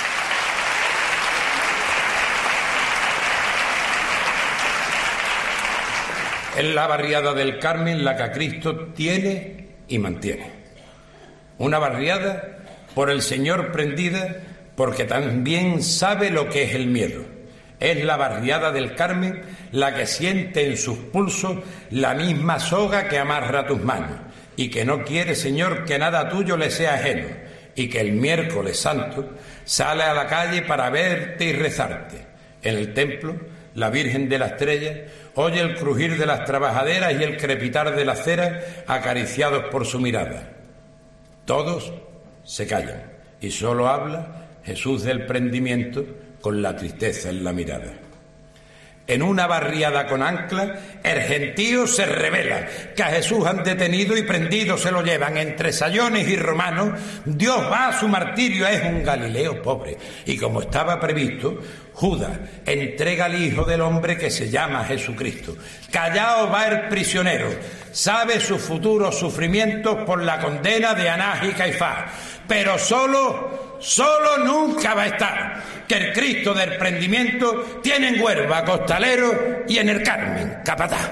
Es la barriada del Carmen la que a Cristo tiene y mantiene. Una barriada por el Señor prendida porque también sabe lo que es el miedo. Es la barriada del Carmen la que siente en sus pulsos la misma soga que amarra tus manos y que no quiere, Señor, que nada tuyo le sea ajeno, y que el miércoles santo sale a la calle para verte y rezarte. En el templo, la Virgen de la Estrella oye el crujir de las trabajaderas y el crepitar de la cera acariciados por su mirada. Todos se callan y solo habla Jesús del prendimiento con la tristeza en la mirada. En una barriada con ancla, el gentío se revela, que a Jesús han detenido y prendido se lo llevan entre sayones y romanos. Dios va a su martirio, es un Galileo pobre, y como estaba previsto, Judas entrega al Hijo del Hombre que se llama Jesucristo. Callao va el prisionero, sabe sus futuros sufrimientos por la condena de Anás y Caifás, pero solo, solo nunca va a estar, que el Cristo del prendimiento tiene en Huelva costalero y en el Carmen capataz.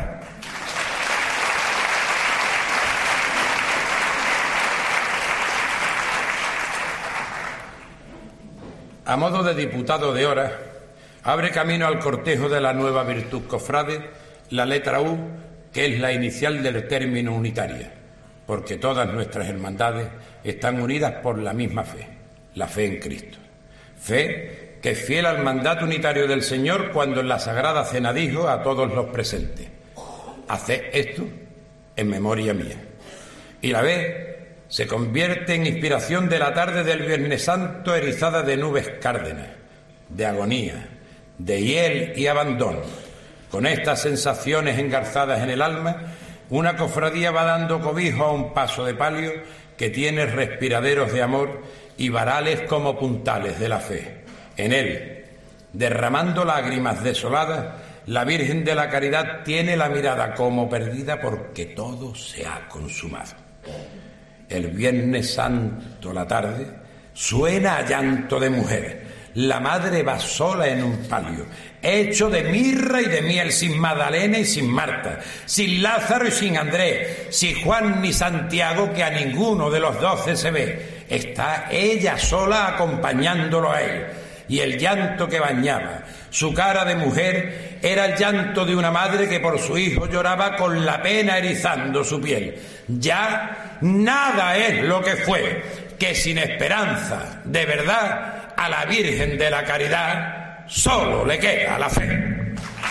A modo de diputado de hora, abre camino al cortejo de la nueva virtud cofrade la letra U, que es la inicial del término unitaria, porque todas nuestras hermandades están unidas por la misma fe, la fe en Cristo. Fe que es fiel al mandato unitario del Señor cuando en la Sagrada Cena dijo a todos los presentes: haced esto en memoria mía. Y la ve se convierte en inspiración de la tarde del Viernes Santo erizada de nubes cárdenas, de agonía, de hiel y abandono. Con estas sensaciones engarzadas en el alma, una cofradía va dando cobijo a un paso de palio que tiene respiraderos de amor y varales como puntales de la fe. En él, derramando lágrimas desoladas, la Virgen de la Caridad tiene la mirada como perdida porque todo se ha consumado. El Viernes Santo, la tarde, suena a llanto de mujer. La madre va sola en un palio, hecho de mirra y de miel, sin Magdalena y sin Marta, sin Lázaro y sin Andrés, sin Juan ni Santiago, que a ninguno de los doce se ve. Está ella sola acompañándolo a él. Y el llanto que bañaba su cara de mujer era el llanto de una madre que por su hijo lloraba con la pena erizando su piel. Ya nada es lo que fue, que sin esperanza de verdad a la Virgen de la Caridad solo le queda la fe.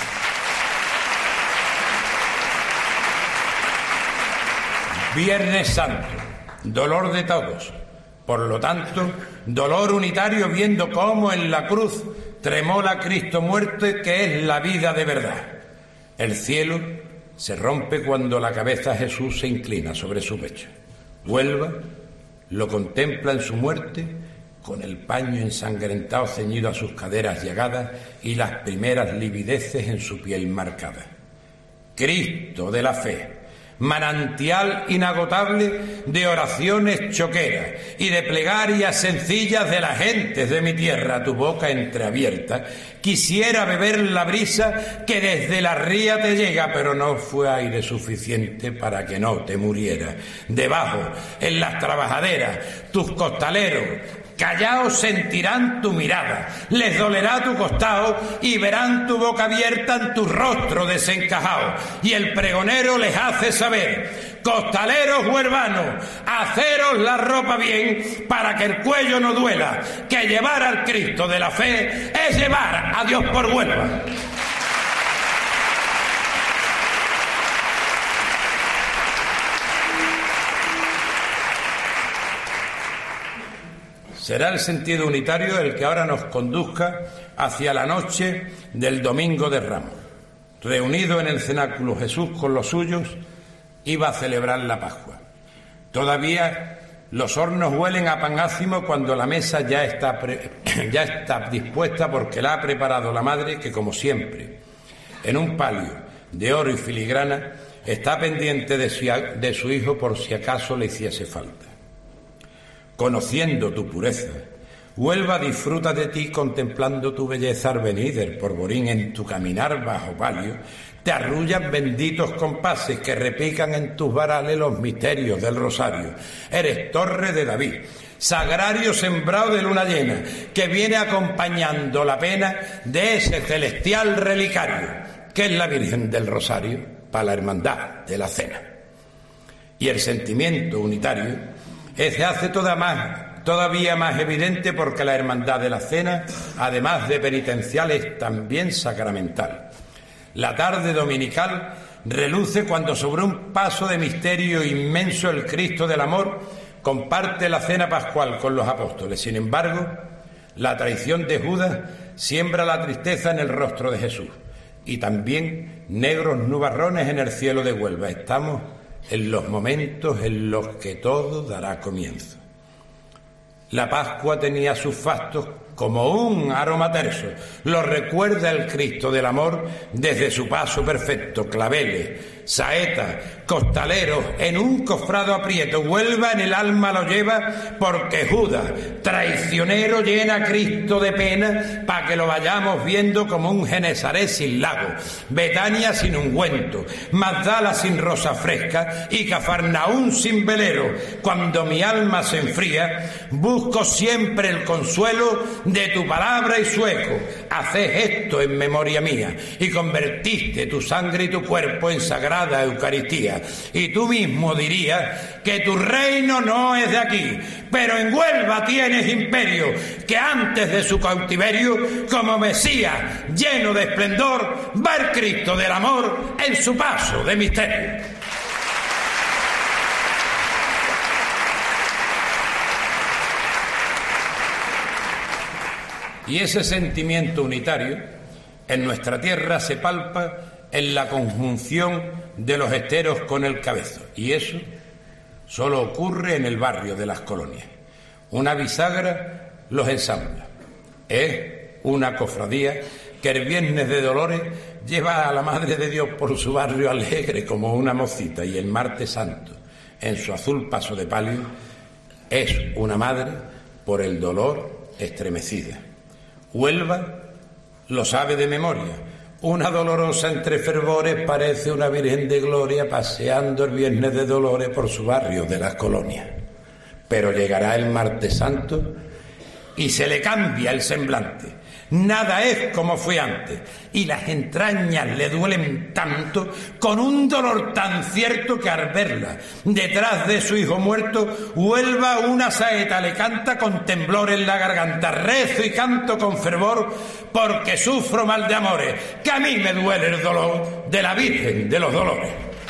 Viernes Santo, dolor de todos. Por lo tanto, dolor unitario viendo cómo en la cruz tremola Cristo muerto, que es la vida de verdad. El cielo se rompe cuando la cabeza de Jesús se inclina sobre su pecho. Huelva lo contempla en su muerte con el paño ensangrentado ceñido a sus caderas llagadas y las primeras livideces en su piel marcada. Cristo de la fe, manantial inagotable de oraciones choqueras y de plegarias sencillas de las gentes de mi tierra, tu boca entreabierta, quisiera beber la brisa que desde la ría te llega, pero no fue aire suficiente para que no te muriera. Debajo, en las trabajaderas, tus costaleros, callaos sentirán tu mirada, les dolerá tu costado y verán tu boca abierta en tu rostro desencajado. Y el pregonero les hace saber: costaleros huervanos, haceros la ropa bien para que el cuello no duela, que llevar al Cristo de la fe es llevar a Dios por Huelva. Será el sentido unitario el que ahora nos conduzca hacia la noche del Domingo de Ramos. Reunido en el cenáculo, Jesús con los suyos iba a celebrar la Pascua. Todavía los hornos huelen a pan ácimo cuando la mesa ya está, pre- ya está dispuesta, porque la ha preparado la madre, que como siempre, en un palio de oro y filigrana, está pendiente de su, de su hijo por si acaso le hiciese falta. Conociendo tu pureza, Huelva disfruta de ti contemplando tu belleza al venir, Porvorín, en tu caminar bajo palio, te arrullan benditos compases que repican en tus varales los misterios del rosario. Eres torre de David, sagrario sembrado de luna llena, que viene acompañando la pena de ese celestial relicario, que es la Virgen del Rosario, para la hermandad de la cena. Y el sentimiento unitario se hace toda más, todavía más evidente porque la hermandad de la cena, además de penitencial, es también sacramental. La tarde dominical reluce cuando sobre un paso de misterio inmenso el Cristo del amor comparte la cena pascual con los apóstoles. Sin embargo, la traición de Judas siembra la tristeza en el rostro de Jesús y también negros nubarrones en el cielo de Huelva. Estamos en los momentos en los que todo dará comienzo. La Pascua tenía sus fastos como un aroma terso. Lo recuerda el Cristo del amor desde su paso perfecto. Claveles, saetas, costaleros, en un cofrado aprieto. Huelva en el alma lo lleva porque Judas, traicionero, llena a Cristo de pena para que lo vayamos viendo como un Genesaret sin lago, Betania sin ungüento, Magdala sin rosa fresca y Cafarnaún sin velero. Cuando mi alma se enfría, busco siempre el consuelo de tu palabra y su eco. Haces esto en memoria mía y convertiste tu sangre y tu cuerpo en sagrada Eucaristía. Y tú mismo dirías que tu reino no es de aquí, pero en Huelva tienes imperio, que antes de su cautiverio, como Mesías lleno de esplendor, va el Cristo del amor en su paso de misterio. Y ese sentimiento unitario en nuestra tierra se palpa en la conjunción de los esteros con el cabezo. Y eso solo ocurre en el barrio de las colonias. Una bisagra los ensambla. Es una cofradía que el Viernes de Dolores lleva a la Madre de Dios por su barrio alegre como una mocita, y el Martes Santo, en su azul paso de palio, es una madre por el dolor estremecida. Huelva lo sabe de memoria. Una dolorosa entre fervores parece una Virgen de Gloria paseando el Viernes de Dolores por su barrio de las colonias. Pero llegará el Martes Santo y se le cambia el semblante. Nada es como fue antes y las entrañas le duelen tanto, con un dolor tan cierto que al verla detrás de su hijo muerto, Huelva una saeta le canta con temblor en la garganta. Rezo y canto con fervor porque sufro mal de amores, que a mí me duele el dolor de la Virgen de los Dolores.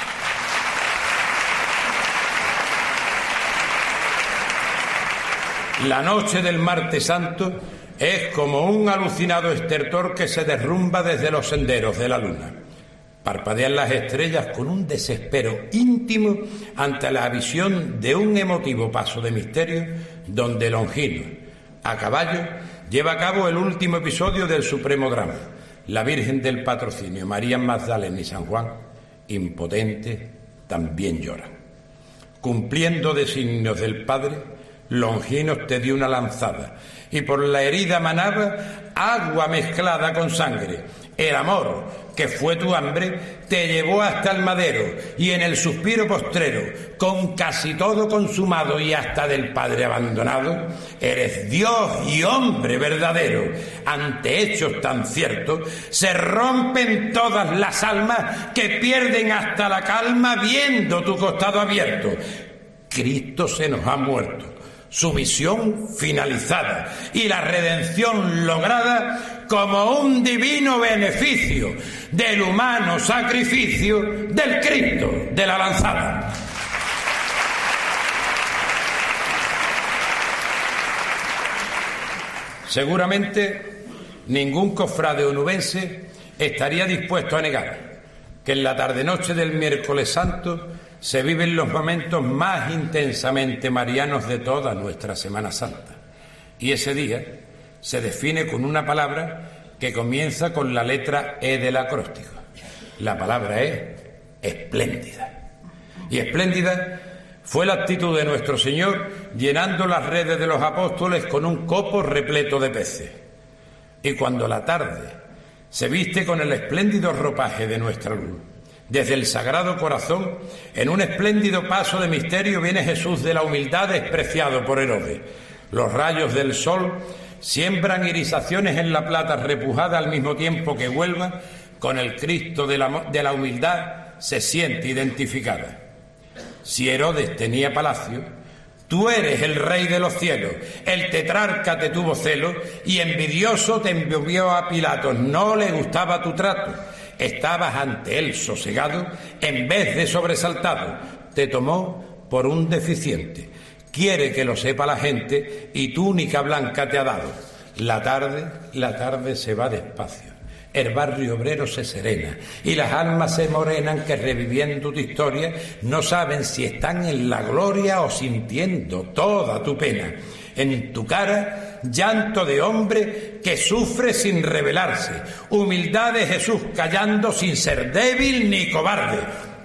La noche del Martes Santo es como un alucinado estertor que se derrumba desde los senderos de la luna. Parpadean las estrellas con un desespero íntimo ante la visión de un emotivo paso de misterio donde Longino, a caballo, lleva a cabo el último episodio del supremo drama. La Virgen del Patrocinio, María Magdalena y San Juan impotentes, también lloran. Cumpliendo designios del Padre, Longinos te dio una lanzada, y por la herida manaba agua mezclada con sangre. El amor, que fue tu hambre, te llevó hasta el madero, y en el suspiro postrero, con casi todo consumado y hasta del Padre abandonado, eres Dios y hombre verdadero. Ante hechos tan ciertos, se rompen todas las almas que pierden hasta la calma viendo tu costado abierto. Cristo se nos ha muerto, su misión finalizada y la redención lograda como un divino beneficio del humano sacrificio del Cristo de la lanzada. Seguramente ningún cofrade onubense estaría dispuesto a negar que en la tarde-noche del miércoles santo se viven los momentos más intensamente marianos de toda nuestra Semana Santa. Y ese día se define con una palabra que comienza con la letra E del acróstico. La palabra es espléndida. Y espléndida fue la actitud de nuestro Señor llenando las redes de los apóstoles con un copo repleto de peces. Y cuando la tarde se viste con el espléndido ropaje de nuestra luz, desde el Sagrado Corazón, en un espléndido paso de misterio, viene Jesús de la humildad despreciado por Herodes. Los rayos del sol siembran irisaciones en la plata repujada al mismo tiempo que Huelva, con el Cristo de la, de la humildad, se siente identificada. Si Herodes tenía palacio, tú eres el rey de los cielos. El tetrarca te tuvo celo y envidioso te envió a Pilatos. No le gustaba tu trato. Estabas ante él sosegado en vez de sobresaltado. Te tomó por un deficiente. Quiere que lo sepa la gente y túnica blanca te ha dado. La tarde, la tarde se va despacio. El barrio obrero se serena y las almas se morenan que reviviendo tu historia no saben si están en la gloria o sintiendo toda tu pena. En tu cara, llanto de hombre que sufre sin rebelarse, humildad de Jesús callando sin ser débil ni cobarde.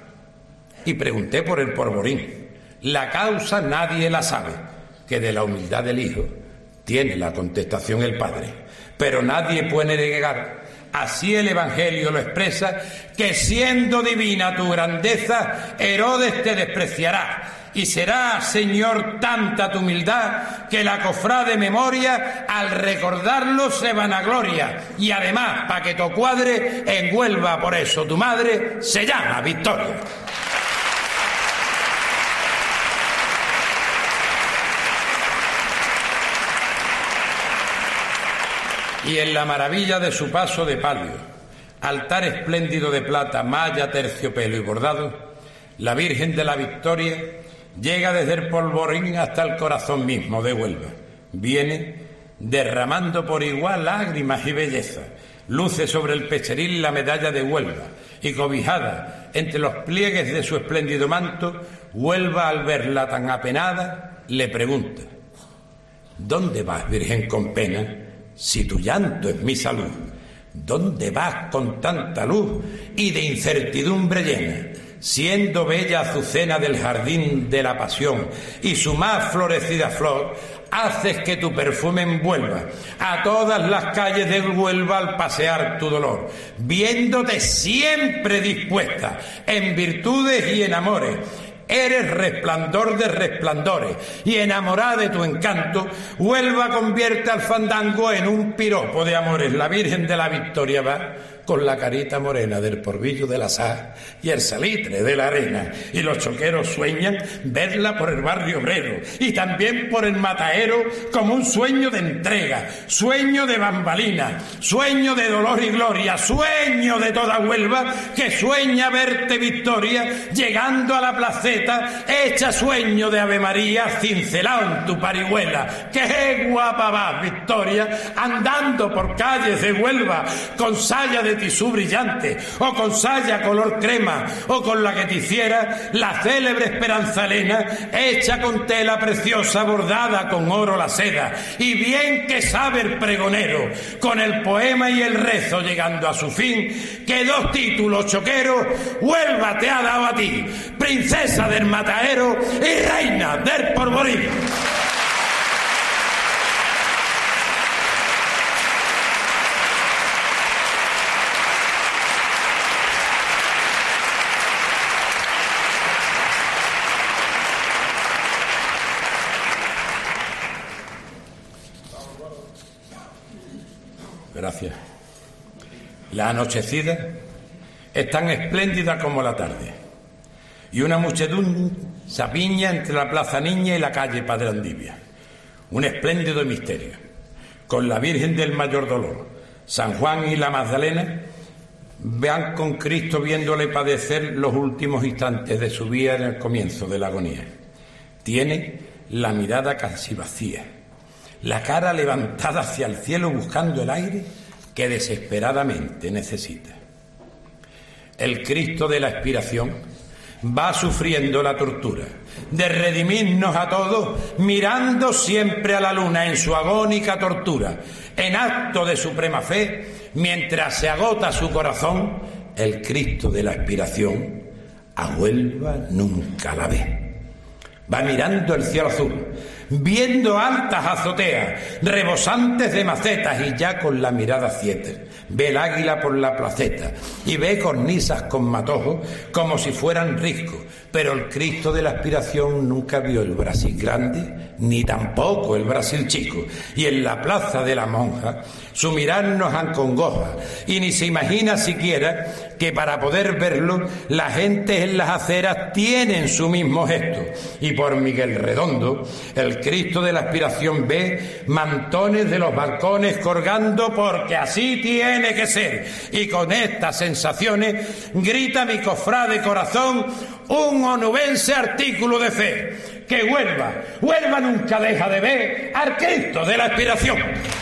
Y pregunté por el polvorín. La causa nadie la sabe, que de la humildad del Hijo tiene la contestación el Padre. Pero nadie puede negar, así el Evangelio lo expresa, que siendo divina tu grandeza, Herodes te despreciará. Y será, Señor, tanta tu humildad que la cofrade memoria al recordarlo se vanagloria. Y además, pa' que to cuadre, en Huelva por eso tu madre se llama Victoria. Y en la maravilla de su paso de palio, altar espléndido de plata, malla, terciopelo y bordado, la Virgen de la Victoria llega desde el polvorín hasta el corazón mismo de Huelva. Viene derramando por igual lágrimas y belleza. Luce sobre el pecheril la medalla de Huelva y cobijada entre los pliegues de su espléndido manto, Huelva al verla tan apenada le pregunta: ¿dónde vas, Virgen con pena, si tu llanto es mi salud? ¿Dónde vas con tanta luz y de incertidumbre llena? Siendo bella azucena del jardín de la pasión y su más florecida flor, haces que tu perfume envuelva a todas las calles de Huelva al pasear tu dolor, viéndote siempre dispuesta en virtudes y en amores. Eres resplandor de resplandores y enamorada de tu encanto, Huelva convierte al fandango en un piropo de amores. La Virgen de la Victoria va con la carita morena del porvillo de la sal y el salitre de la arena, y los choqueros sueñan verla por el barrio obrero y también por el mataero como un sueño de entrega, sueño de bambalina, sueño de dolor y gloria, sueño de toda Huelva que sueña verte Victoria llegando a la placeta, hecha sueño de Ave María cincelado en tu parihuela. ¡Qué guapa vas, Victoria, andando por calles de Huelva con saya de tisú brillante, o con saya color crema, o con la que te hiciera la célebre Esperanza Elena, hecha con tela preciosa bordada con oro la seda. Y bien que sabe el pregonero, con el poema y el rezo llegando a su fin, que dos títulos choqueros Huelva te ha dado a ti, princesa del mataero y reina del porvenir. Gracias. La anochecida es tan espléndida como la tarde, y una muchedumbre se apiña entre la Plaza Niña y la calle Padre Andivia. Un espléndido misterio, con la Virgen del Mayor Dolor, San Juan y la Magdalena, van con Cristo viéndole padecer los últimos instantes de su vida en el comienzo de la agonía. Tiene la mirada casi vacía, la cara levantada hacia el cielo buscando el aire que desesperadamente necesita. El Cristo de la expiración va sufriendo la tortura de redimirnos a todos, mirando siempre a la luna en su agónica tortura, en acto de suprema fe, mientras se agota su corazón. El Cristo de la expiración a Huelva nunca la ve. Va mirando el cielo azul, viendo altas azoteas, rebosantes de macetas, y ya con la mirada quieta ve el águila por la placeta y ve cornisas con matojos como si fueran riscos. Pero el Cristo de la expiración nunca vio el Brasil grande ni tampoco el Brasil chico, y en la plaza de la Monja su mirar nos acongoja, y ni se imagina siquiera que para poder verlo la gente en las aceras tienen su mismo gesto. Y por Miguel Redondo el Cristo de la expiración ve mantones de los balcones colgando, porque así tiene que ser. Y con estas sensaciones grita mi cofrade corazón un onubense artículo de fe: que Huelva, Huelva nunca deja de ver al Cristo de la expiración.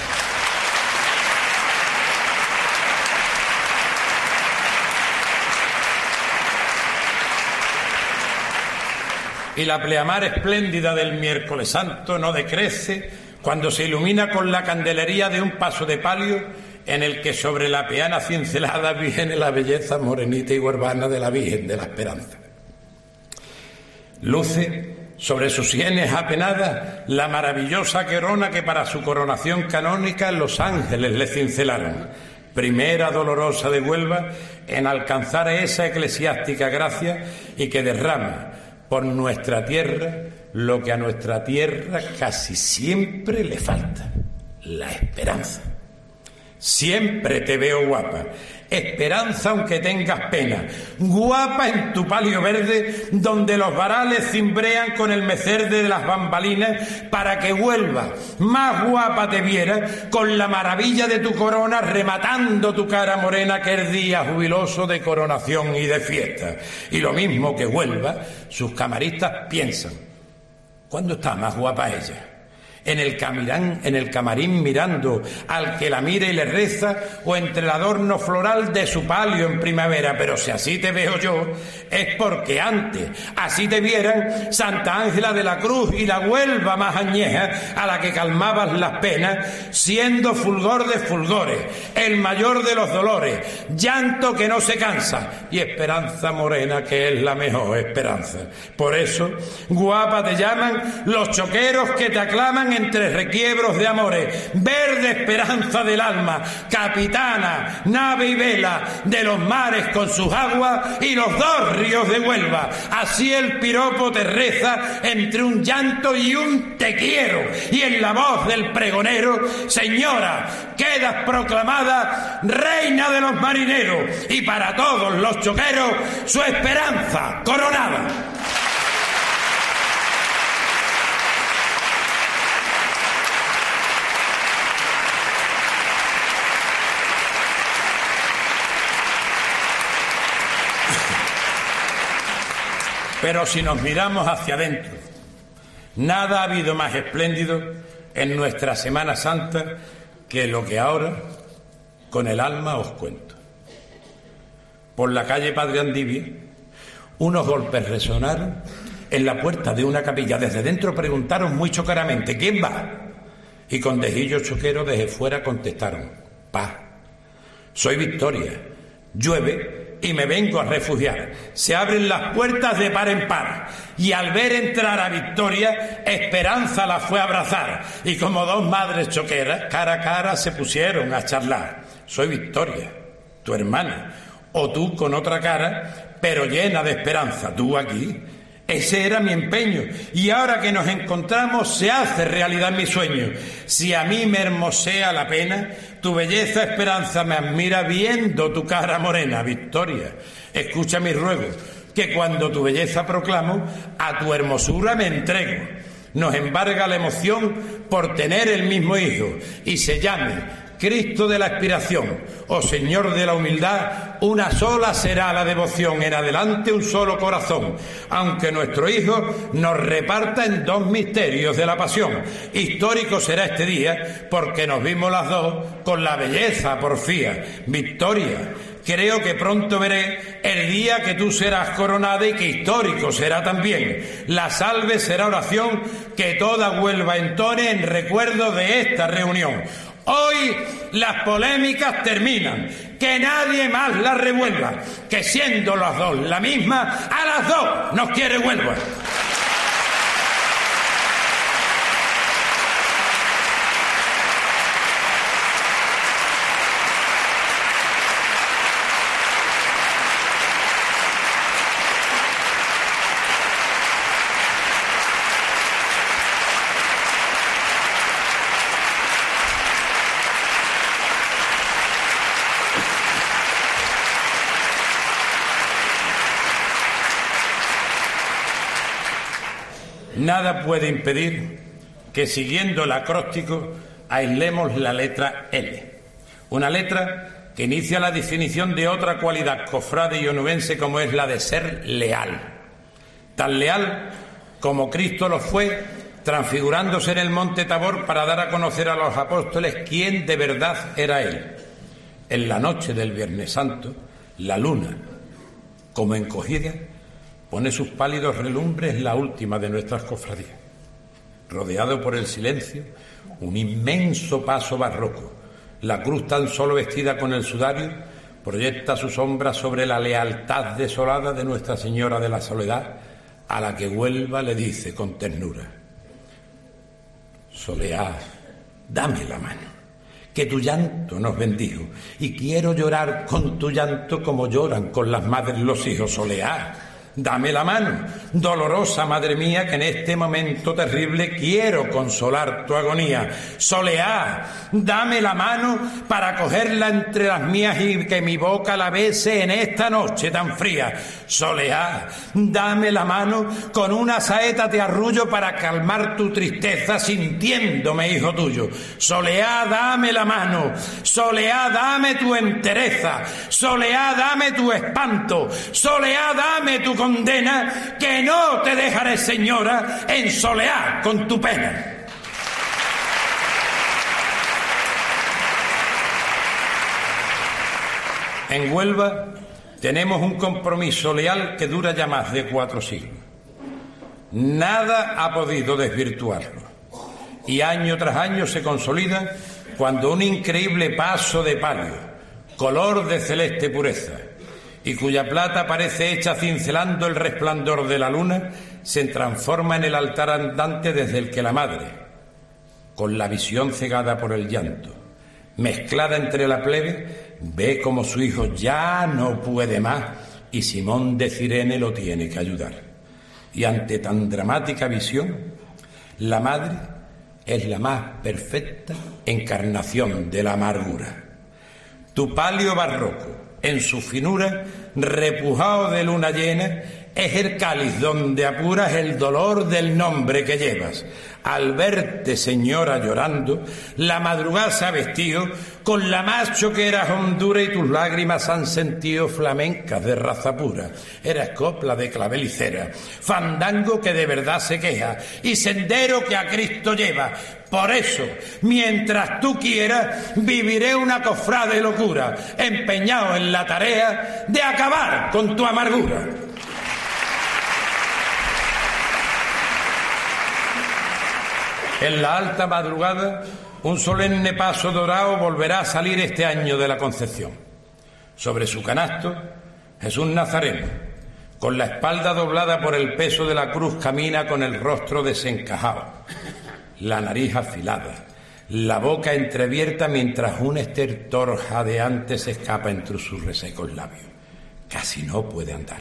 Y la pleamar espléndida del miércoles santo no decrece cuando se ilumina con la candelería de un paso de palio en el que sobre la peana cincelada viene la belleza morenita y huervana de la Virgen de la Esperanza. Luce sobre sus sienes apenadas la maravillosa corona que para su coronación canónica los ángeles le cincelaron. Primera dolorosa de Huelva en alcanzar esa eclesiástica gracia y que derrama por nuestra tierra lo que a nuestra tierra casi siempre le falta: la esperanza. Siempre te veo guapa, esperanza aunque tengas pena, guapa en tu palio verde, donde los varales cimbrean con el mecer de las bambalinas, para que Huelva más guapa te viera, con la maravilla de tu corona rematando tu cara morena, que es día jubiloso de coronación y de fiesta. Y lo mismo que Huelva, sus camaristas piensan: ¿cuándo está más guapa ella? En el, camirán, en el camarín mirando al que la mira y le reza, o entre el adorno floral de su palio en primavera. Pero si así te veo yo, es porque antes así te vieran Santa Ángela de la Cruz y la Huelva más añeja, a la que calmabas las penas, siendo fulgor de fulgores, el mayor de los dolores, llanto que no se cansa, y esperanza morena que es la mejor esperanza. Por eso, guapa te llaman los choqueros que te aclaman entre requiebros de amores, verde esperanza del alma, capitana, nave y vela de los mares con sus aguas y los dos ríos de Huelva. Así el piropo te reza entre un llanto y un te quiero, y en la voz del pregonero: señora, quedas proclamada reina de los marineros, y para todos los choqueros su esperanza coronada. Pero si nos miramos hacia adentro, nada ha habido más espléndido en nuestra Semana Santa que lo que ahora con el alma os cuento. por la calle Padre Andivia, unos golpes resonaron en la puerta de una capilla. Desde dentro preguntaron muy chocaramente: ¿quién va? Y con dejillo choquero desde fuera contestaron: paz. Soy Victoria. Llueve y me vengo a refugiar. Se abren las puertas de par en par, y al ver entrar a Victoria, Esperanza la fue a abrazar, y como dos madres choqueras, cara a cara se pusieron a charlar. Soy Victoria, tu hermana, o tú con otra cara, pero llena de esperanza, tú aquí. Ese era mi empeño, y ahora que nos encontramos se hace realidad mi sueño. Si a mí me hermosea la pena, tu belleza, Esperanza, me admira viendo tu cara morena. Victoria, escucha mi ruego, que cuando tu belleza proclamo, a tu hermosura me entrego. Nos embarga la emoción por tener el mismo hijo, y se llame Cristo de la Expiración, oh Señor de la humildad, una sola será la devoción, en adelante un solo corazón, aunque nuestro hijo nos reparta en dos misterios de la pasión. Histórico será este día, porque nos vimos las dos con la belleza porfía. Victoria, creo que pronto veré el día que tú serás coronada, y que histórico será también. La salve será oración que toda Huelva entone en recuerdo de esta reunión. Hoy las polémicas terminan, que nadie más las revuelva, que siendo las dos la misma, a las dos nos quiere Huelva. Nada puede impedir que, siguiendo el acróstico, aislemos la letra L. Una letra que inicia la definición de otra cualidad cofrade y onubense, como es la de ser leal. Tan leal como Cristo lo fue, transfigurándose en el monte Tabor para dar a conocer a los apóstoles quién de verdad era Él. En la noche del Viernes Santo, la luna, como encogida, pone sus pálidos relumbres, la última de nuestras cofradías. Rodeado por el silencio, un inmenso paso barroco. La cruz, tan solo vestida con el sudario, proyecta su sombra sobre la lealtad desolada de Nuestra Señora de la Soledad, a la que Huelva le dice con ternura: Soleá, dame la mano, que tu llanto nos bendijo, y quiero llorar con tu llanto como lloran con las madres los hijos. Soleá, dame la mano, dolorosa madre mía, que en este momento terrible quiero consolar tu agonía. Soleá, dame la mano para cogerla entre las mías y que mi boca la bese en esta noche tan fría. Soleá, dame la mano, con una saeta te arrullo para calmar tu tristeza sintiéndome hijo tuyo. Soleá, dame la mano, Soleá, dame tu entereza, Soleá, dame tu espanto, Soleá, dame tu condena, que no te dejaré, señora, ensolear con tu pena. En Huelva tenemos un compromiso leal que dura ya más de cuatro siglos. Nada ha podido desvirtuarlo, y año tras año se consolida cuando un increíble paso de palio, color de celeste pureza, y cuya plata parece hecha cincelando el resplandor de la luna, se transforma en el altar andante desde el que la madre, con la visión cegada por el llanto, mezclada entre la plebe, ve como su hijo ya no puede más y Simón de Cirene lo tiene que ayudar. Y ante tan dramática visión, la madre es la más perfecta encarnación de la amargura. Tu palio barroco, en su finura, repujado de luna llena, es el cáliz donde apuras el dolor del nombre que llevas. Al verte, señora, llorando, la madrugada se ha vestido con la más choquera hondura y tus lágrimas han sentido flamencas de raza pura. Eras copla de clavel y cera, fandango que de verdad se queja y sendero que a Cristo lleva. Por eso, mientras tú quieras, viviré una cofrade de locura, empeñado en la tarea de acabar con tu amargura. En la alta madrugada, un solemne paso dorado volverá a salir este año de la Concepción. Sobre su canasto, Jesús Nazareno, con la espalda doblada por el peso de la cruz, camina con el rostro desencajado, la nariz afilada, la boca entreabierta mientras un estertor jadeante se escapa entre sus resecos labios. Casi no puede andar.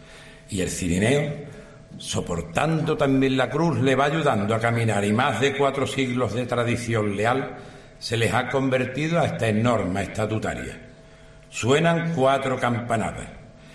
Y el cirineo, soportando también la cruz, le va ayudando a caminar y más de cuatro siglos de tradición leal se les ha convertido a esta norma estatutaria. Suenan cuatro campanadas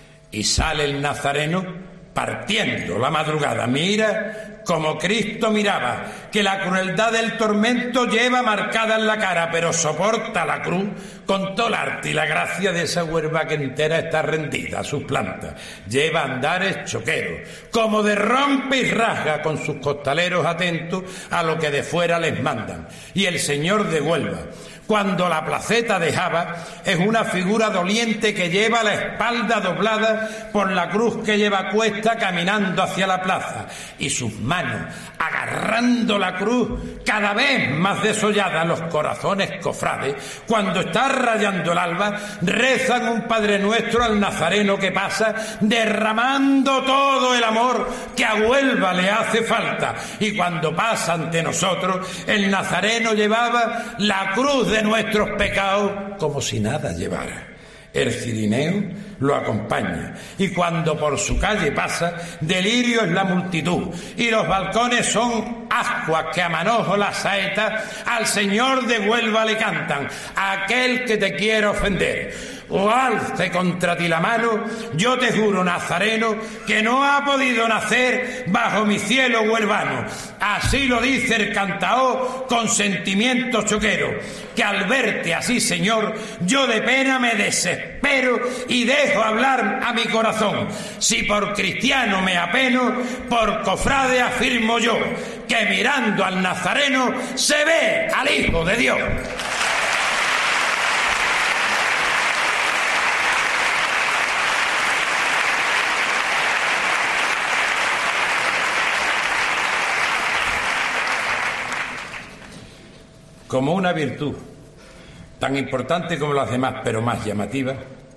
y sale el nazareno partiendo la madrugada. Mira como Cristo miraba, que la crueldad del tormento lleva marcada en la cara, pero soporta la cruz con todo el arte y la gracia de esa huerva que entera está rendida a sus plantas. Lleva andares choqueros, como de rompe y rasga con sus costaleros atentos a lo que de fuera les mandan. Y el señor de Huelva, cuando la placeta dejaba, es una figura doliente que lleva la espalda doblada por la cruz que lleva a cuesta caminando hacia la plaza, y sus manos agarrando la cruz cada vez más desollada. Los corazones cofrades, cuando está rayando el alba, rezan un Padre Nuestro al nazareno que pasa, derramando todo el amor que a Huelva le hace falta. Y cuando pasa ante nosotros, el nazareno llevaba la cruz de nuestros pecados como si nada llevara. El cirineo lo acompaña y cuando por su calle pasa, delirio es la multitud y los balcones son ascuas que a manojo las saetas al señor de Huelva le cantan: aquel que te quiera ofender o alce contra ti la mano, yo te juro, nazareno, que no ha podido nacer bajo mi cielo huelvano. Así lo dice el cantaor con sentimiento choquero, que al verte así, señor, yo de pena me desespero y dejo hablar a mi corazón. Si por cristiano me apeno, por cofrade afirmo yo, que mirando al nazareno se ve al Hijo de Dios. Como una virtud tan importante como las demás, pero más llamativa,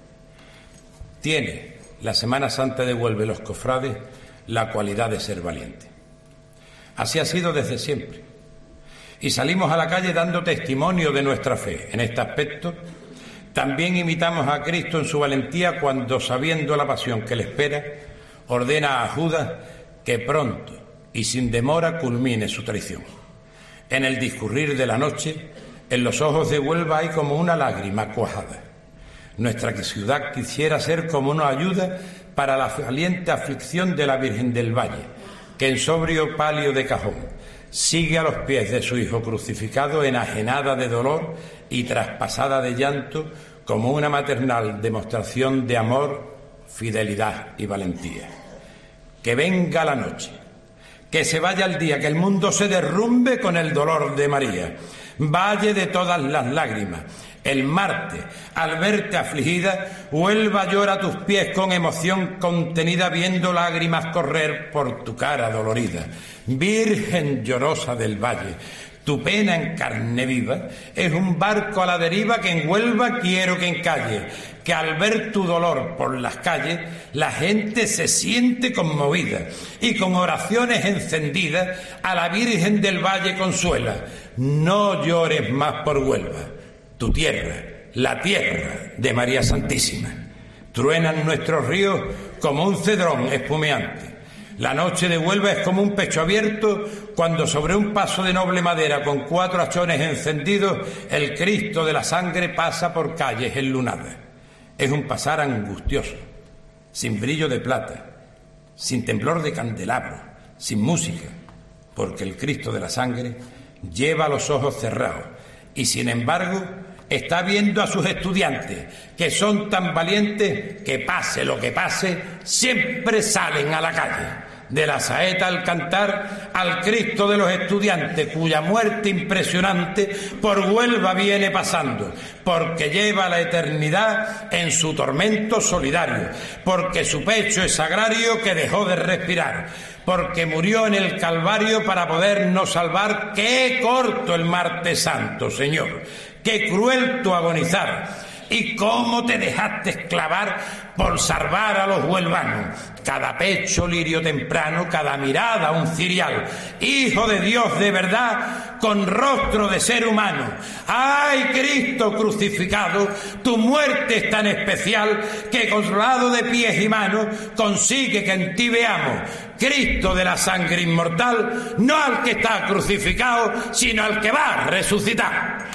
tiene la Semana Santa de Huelva y los cofrades la cualidad de ser valiente. Así ha sido desde siempre. Y salimos a la calle dando testimonio de nuestra fe. En este aspecto, también imitamos a Cristo en su valentía cuando, sabiendo la pasión que le espera, ordena a Judas que pronto y sin demora culmine su traición. En el discurrir de la noche, en los ojos de Huelva hay como una lágrima cuajada. Nuestra ciudad quisiera ser como una ayuda para la valiente aflicción de la Virgen del Valle, que en sobrio palio de cajón sigue a los pies de su Hijo crucificado, enajenada de dolor y traspasada de llanto, como una maternal demostración de amor, fidelidad y valentía. Que venga la noche, que se vaya el día, que el mundo se derrumbe con el dolor de María. Valle de todas las lágrimas, el martes, al verte afligida, Huelva llora a tus pies con emoción contenida, viendo lágrimas correr por tu cara dolorida. Virgen llorosa del valle, tu pena en carne viva es un barco a la deriva que en Huelva quiero que encalle, que al ver tu dolor por las calles la gente se siente conmovida y con oraciones encendidas a la Virgen del Valle consuela. No llores más por Huelva, tu tierra, la tierra de María Santísima. Truenan nuestros ríos como un cedrón espumeante. La noche de Huelva es como un pecho abierto cuando sobre un paso de noble madera con cuatro hachones encendidos el Cristo de la sangre pasa por calles enlunadas. Es un pasar angustioso, sin brillo de plata, sin temblor de candelabro, sin música, porque el Cristo de la Sangre lleva los ojos cerrados y, sin embargo, está viendo a sus estudiantes, que son tan valientes que, pase lo que pase, siempre salen a la calle. De la saeta al cantar, al Cristo de los estudiantes, cuya muerte impresionante por Huelva viene pasando, porque lleva la eternidad en su tormento solidario, porque su pecho es sagrario que dejó de respirar, porque murió en el Calvario para podernos salvar. ¡Qué corto el martes santo, Señor! ¡Qué cruel tu agonizar! ¿Y cómo te dejaste clavar por salvar a los huelvanos? Cada pecho lirio temprano, cada mirada un cirial. Hijo de Dios de verdad, con rostro de ser humano. ¡Ay, Cristo crucificado! Tu muerte es tan especial que, consolado de pies y manos, consigue que en ti veamos, Cristo de la sangre inmortal, no al que está crucificado, sino al que va a resucitar.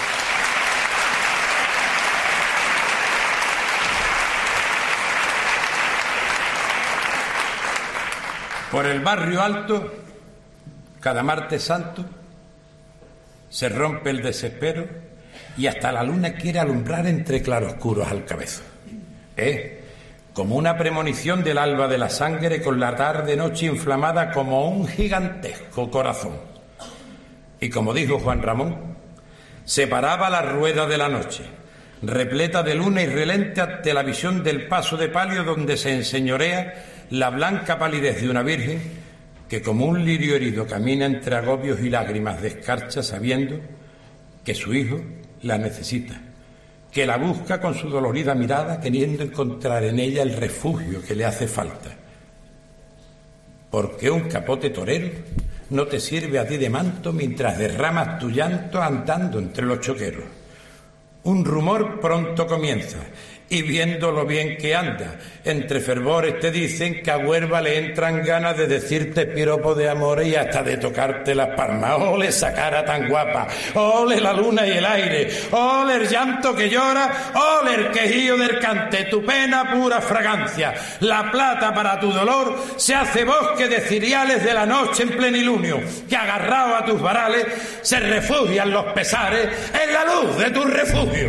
Por el barrio alto, cada martes santo, se rompe el desespero y hasta la luna quiere alumbrar entre claroscuros al cabezo. Es como una premonición del alba de la sangre con la tarde-noche inflamada como un gigantesco corazón. Y como dijo Juan Ramón, se paraba la rueda de la noche, repleta de luna y relente ante la visión del paso de palio donde se enseñorea la blanca palidez de una virgen que como un lirio herido camina entre agobios y lágrimas de escarcha, sabiendo que su hijo la necesita, que la busca con su dolorida mirada, queriendo encontrar en ella el refugio que le hace falta. Porque un capote torero no te sirve a ti de manto mientras derramas tu llanto andando entre los choqueros. Un rumor pronto comienza, y viendo lo bien que anda, entre fervores te dicen que a Huelva le entran ganas de decirte piropo de amor y hasta de tocarte las palmas. ¡Ole esa cara tan guapa! ¡Ole la luna y el aire! ¡Ole el llanto que llora! ¡Ole el quejío del cante! Tu pena pura fragancia. La plata para tu dolor se hace bosque de ciriales de la noche en plenilunio, que agarrado a tus varales se refugian los pesares en la luz de tu refugio.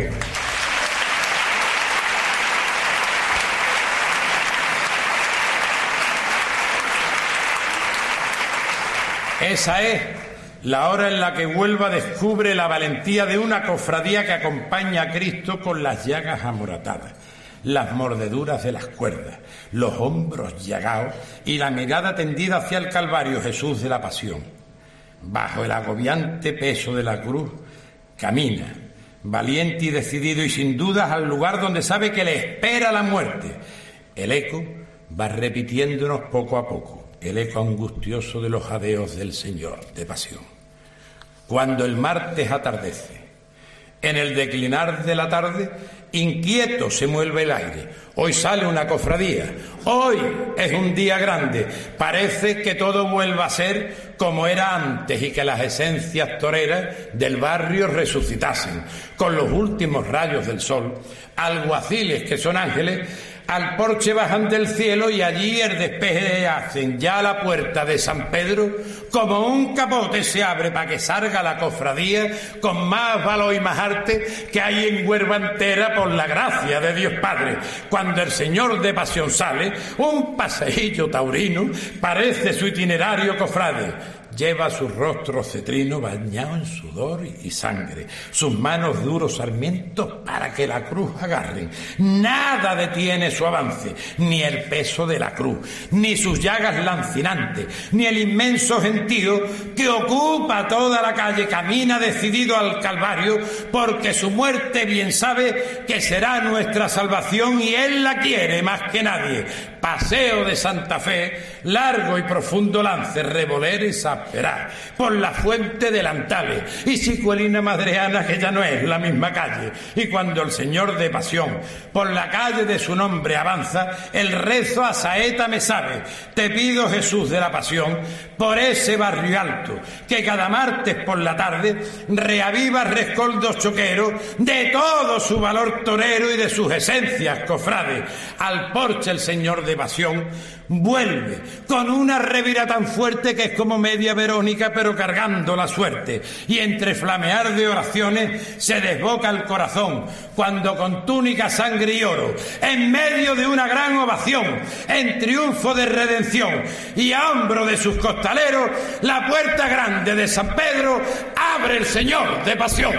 Esa es la hora en la que Huelva descubre la valentía de una cofradía que acompaña a Cristo con las llagas amoratadas, las mordeduras de las cuerdas, los hombros llagados y la mirada tendida hacia el Calvario, Jesús de la Pasión. Bajo el agobiante peso de la cruz, camina, valiente y decidido y sin dudas, al lugar donde sabe que le espera la muerte. El eco va repitiéndonos poco a poco el eco angustioso de los jadeos del Señor de Pasión. Cuando el martes atardece, en el declinar de la tarde, inquieto se mueve el aire. Hoy sale una cofradía, hoy es un día grande. Parece que todo vuelva a ser como era antes y que las esencias toreras del barrio resucitasen. Con los últimos rayos del sol, alguaciles que son ángeles al porche bajan del cielo y allí el despeje hacen. Ya la puerta de San Pedro como un capote se abre para que salga la cofradía con más valor y más arte que hay en Huelva entera, por la gracia de Dios Padre. Cuando el Señor de Pasión sale, un paseillo taurino parece su itinerario cofrade. Lleva su rostro cetrino bañado en sudor y sangre, sus manos duros sarmientos para que la cruz agarren. Nada detiene su avance, ni el peso de la cruz, ni sus llagas lancinantes, ni el inmenso gentío que ocupa toda la calle. Camina decidido al Calvario, porque su muerte bien sabe que será nuestra salvación y él la quiere más que nadie. Paseo de Santa Fe, largo y profundo lance, revolera y sapperá, por la fuente delantales y Sicuelina Madreana, que ya no es la misma calle. Y cuando el Señor de Pasión por la calle de su nombre avanza, el rezo a saeta me sabe. Te pido, Jesús de la Pasión, por ese barrio alto, que cada martes por la tarde reaviva rescoldos choqueros de todo su valor torero y de sus esencias cofrades. Al porche el Señor de de pasión, vuelve con una revira tan fuerte que es como media Verónica, pero cargando la suerte. Y entre flamear de oraciones se desboca el corazón, cuando con túnica, sangre y oro, en medio de una gran ovación, en triunfo de redención y a hombro de sus costaleros, la puerta grande de San Pedro abre el Señor de pasión.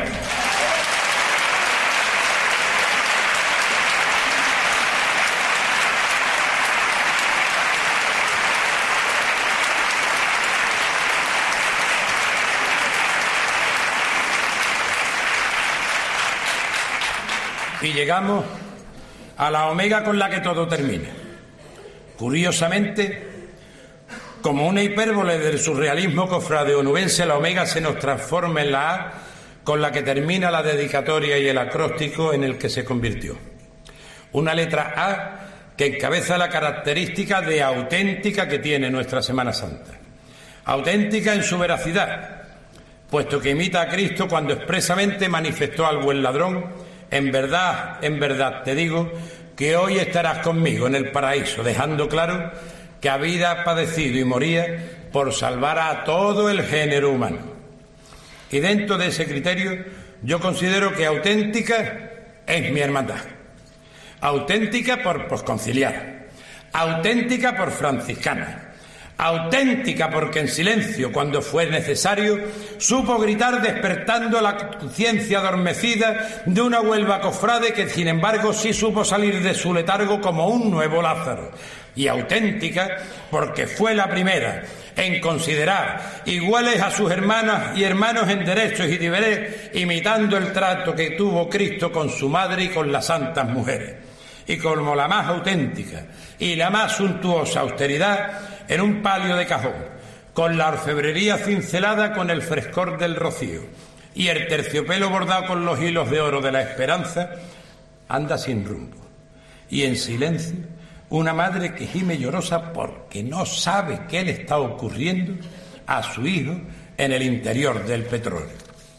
Y llegamos a la omega con la que todo termina. Curiosamente, como una hipérbole del surrealismo cofrade-onubense, la omega se nos transforma en la A con la que termina la dedicatoria y el acróstico en el que se convirtió. Una letra A que encabeza la característica de auténtica que tiene nuestra Semana Santa. Auténtica en su veracidad, puesto que imita a Cristo cuando expresamente manifestó al buen ladrón: en verdad, en verdad te digo que hoy estarás conmigo en el paraíso, dejando claro que había padecido y moría por salvar a todo el género humano. Y dentro de ese criterio yo considero que auténtica es mi hermandad. Auténtica por, por conciliar, auténtica por franciscana, auténtica porque en silencio, cuando fue necesario, supo gritar despertando la conciencia adormecida de una Huelva cofrade que, sin embargo, sí supo salir de su letargo como un nuevo Lázaro. Y auténtica porque fue la primera en considerar iguales a sus hermanas y hermanos en derechos y deberes, imitando el trato que tuvo Cristo con su madre y con las santas mujeres. Y como la más auténtica y la más suntuosa austeridad, en un palio de cajón, con la orfebrería cincelada con el frescor del rocío y el terciopelo bordado con los hilos de oro de la esperanza, anda sin rumbo. Y en silencio, una madre que gime llorosa porque no sabe qué le está ocurriendo a su hijo en el interior del petróleo.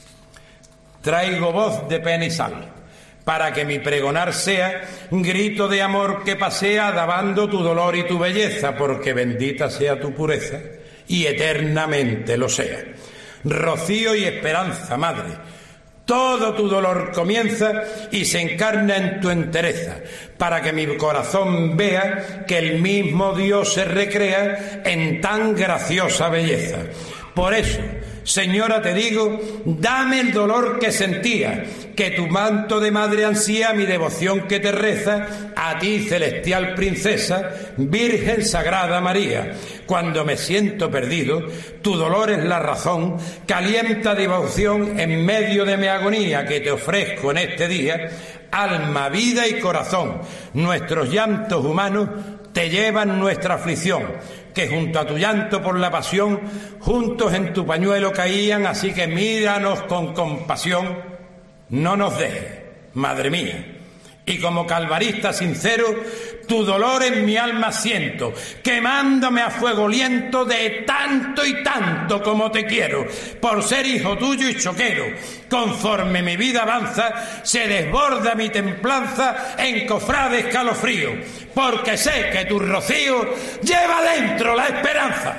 Traigo voz de pena y sal, para que mi pregonar sea grito de amor que pasea alabando tu dolor y tu belleza, porque bendita sea tu pureza y eternamente lo sea. Rocío y esperanza, madre, todo tu dolor comienza y se encarna en tu entereza, para que mi corazón vea que el mismo Dios se recrea en tan graciosa belleza. Por eso, Señora, te digo, dame el dolor que sentía, que tu manto de madre ansía mi devoción que te reza, a ti, celestial princesa, Virgen Sagrada María. Cuando me siento perdido, tu dolor es la razón que alienta devoción en medio de mi agonía que te ofrezco en este día, alma, vida y corazón. Nuestros llantos humanos te llevan nuestra aflicción, que junto a tu llanto por la pasión, juntos en tu pañuelo caían, así que míranos con compasión, no nos dejes, madre mía. Y como calvarista sincero, tu dolor en mi alma siento, quemándome a fuego liento de tanto y tanto como te quiero, por ser hijo tuyo y choquero. Conforme mi vida avanza, se desborda mi templanza en cofrade escalofrío, porque sé que tu rocío lleva dentro la esperanza.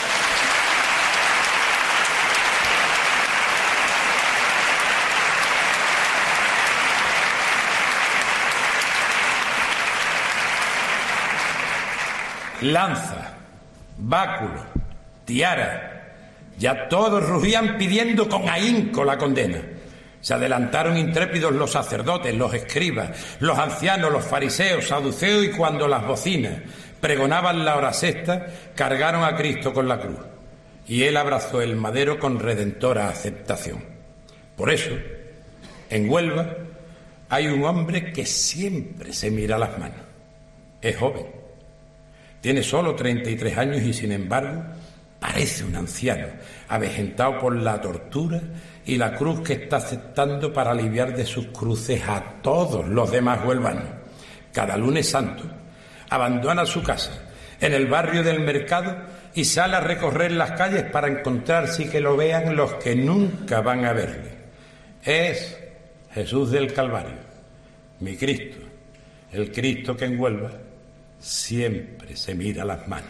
Lanza, báculo, tiara, ya todos rugían pidiendo con ahínco la condena. Se adelantaron intrépidos los sacerdotes, los escribas, los ancianos, los fariseos, saduceos, y cuando las bocinas pregonaban la hora sexta, cargaron a Cristo con la cruz. Y él abrazó el madero con redentora aceptación. Por eso, en Huelva hay un hombre que siempre se mira las manos. Es joven. Tiene solo treinta y tres años y, sin embargo, parece un anciano, avejentado por la tortura y la cruz que está aceptando para aliviar de sus cruces a todos los demás huelvanos. Cada lunes santo abandona su casa en el barrio del Mercado y sale a recorrer las calles para encontrarse y que lo vean los que nunca van a verle. Es Jesús del Calvario, mi Cristo, el Cristo que en Huelva siempre se mira las manos.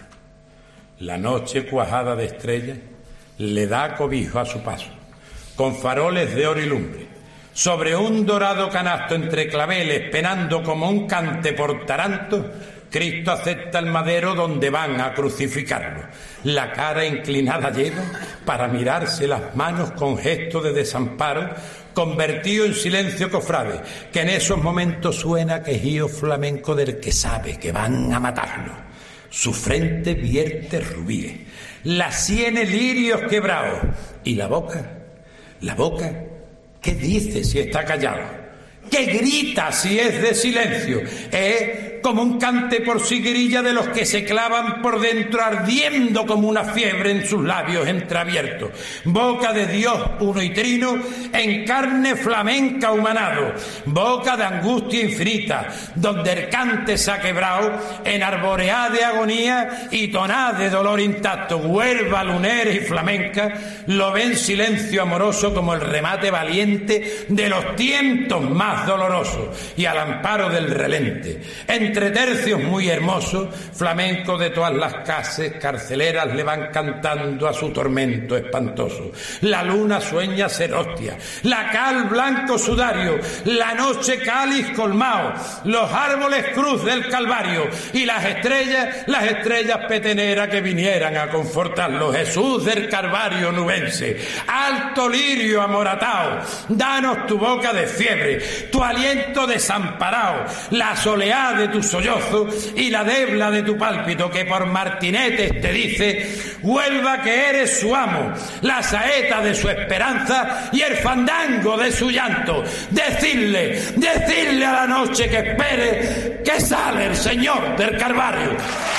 La noche cuajada de estrellas le da cobijo a su paso, con faroles de oro y lumbre, sobre un dorado canasto entre claveles, penando como un cante por taranto. Cristo acepta el madero donde van a crucificarlo. La cara inclinada lleva para mirarse las manos con gesto de desamparo, convertido en silencio cofrade, que en esos momentos suena quejío flamenco del que sabe que van a matarlo. Su frente vierte rubíes, las sienes lirios quebrados, y la boca, la boca, ¿qué dice si está callado? ¿Qué grita si es de silencio? Es como un cante por siguirilla de los que se clavan por dentro, ardiendo como una fiebre en sus labios entreabiertos. Boca de Dios uno y trino, en carne flamenca humanado. Boca de angustia infinita, donde el cante se ha quebrado en arboreá de agonía y toná de dolor intacto. Huelva, lunera y flamenca lo ven silencio amoroso como el remate valiente de los tientos más dolorosos, y al amparo del relente, entre tercios muy hermosos, flamencos de todas las casas carceleras le van cantando a su tormento espantoso. La luna sueña ser hostia, la cal blanco sudario, la noche cáliz colmao, los árboles cruz del Calvario, y las estrellas, las estrellas peteneras que vinieran a confortarlo. Jesús del Calvario nubense, alto lirio amoratao, danos tu boca de fiebre, tu aliento desamparado, la soleá de tu sollozo y la debla de tu pálpito, que por martinetes te dice: Huelva, que eres su amo, la saeta de su esperanza y el fandango de su llanto. Decidle, decidle a la noche que espere que sale el Señor del Calvario.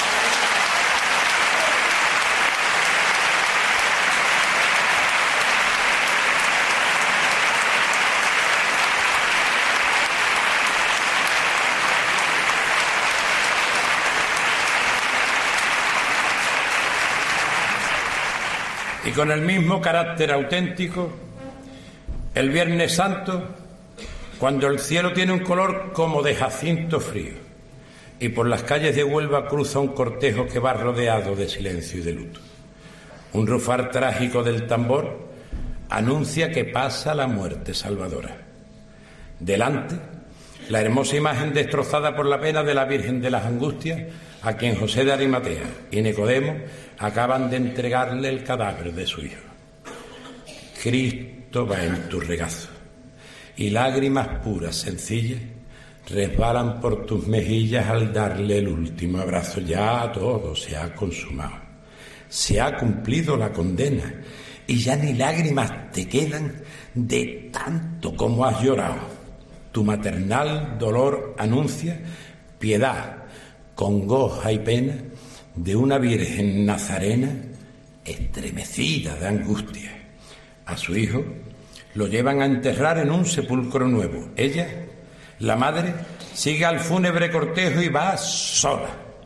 Y con el mismo carácter auténtico, el Viernes Santo, cuando el cielo tiene un color como de jacinto frío, y por las calles de Huelva cruza un cortejo que va rodeado de silencio y de luto. Un rufar trágico del tambor anuncia que pasa la muerte salvadora. Delante, la hermosa imagen destrozada por la pena de la Virgen de las Angustias, a quien José de Arimatea y Nicodemo acaban de entregarle el cadáver de su hijo. Cristo va en tu regazo, y lágrimas puras, sencillas, resbalan por tus mejillas al darle el último abrazo. Ya todo se ha consumado, se ha cumplido la condena, y ya ni lágrimas te quedan de tanto como has llorado. Tu maternal dolor anuncia piedad, congoja y pena de una virgen nazarena estremecida de angustia. A su hijo lo llevan a enterrar en un sepulcro nuevo. Ella, la madre, sigue al fúnebre cortejo y va sola.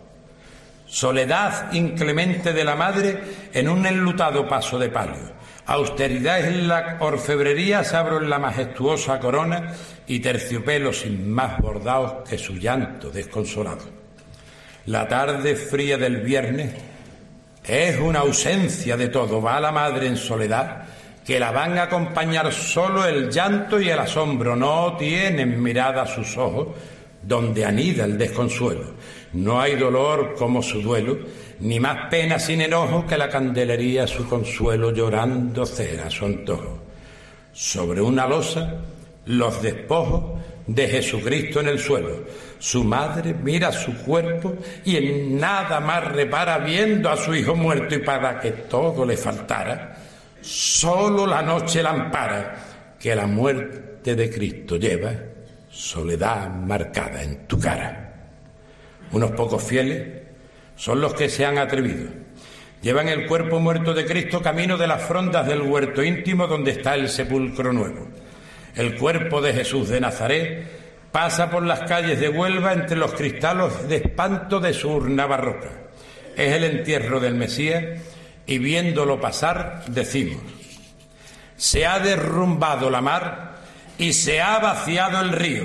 Soledad inclemente de la madre en un enlutado paso de palio. Austeridad en la orfebrería, sabro en la majestuosa corona, y terciopelo sin más bordados que su llanto desconsolado. La tarde fría del viernes es una ausencia de todo. Va la madre en soledad, que la van a acompañar solo el llanto y el asombro. No tienen mirada sus ojos donde anida el desconsuelo. No hay dolor como su duelo, ni más pena sin enojo que la candelería su consuelo, llorando cera su antojo. Sobre una losa, los despojos de Jesucristo en el suelo. Su madre mira su cuerpo y en nada más repara, viendo a su hijo muerto, y para que todo le faltara, solo la noche la ampara, que la muerte de Cristo lleva soledad marcada en tu cara. Unos pocos fieles son los que se han atrevido. Llevan el cuerpo muerto de Cristo camino de las frondas del huerto íntimo donde está el sepulcro nuevo. El cuerpo de Jesús de Nazaret pasa por las calles de Huelva entre los cristalos de espanto de su urna barroca. Es el entierro del Mesías, y viéndolo pasar decimos: se ha derrumbado la mar y se ha vaciado el río.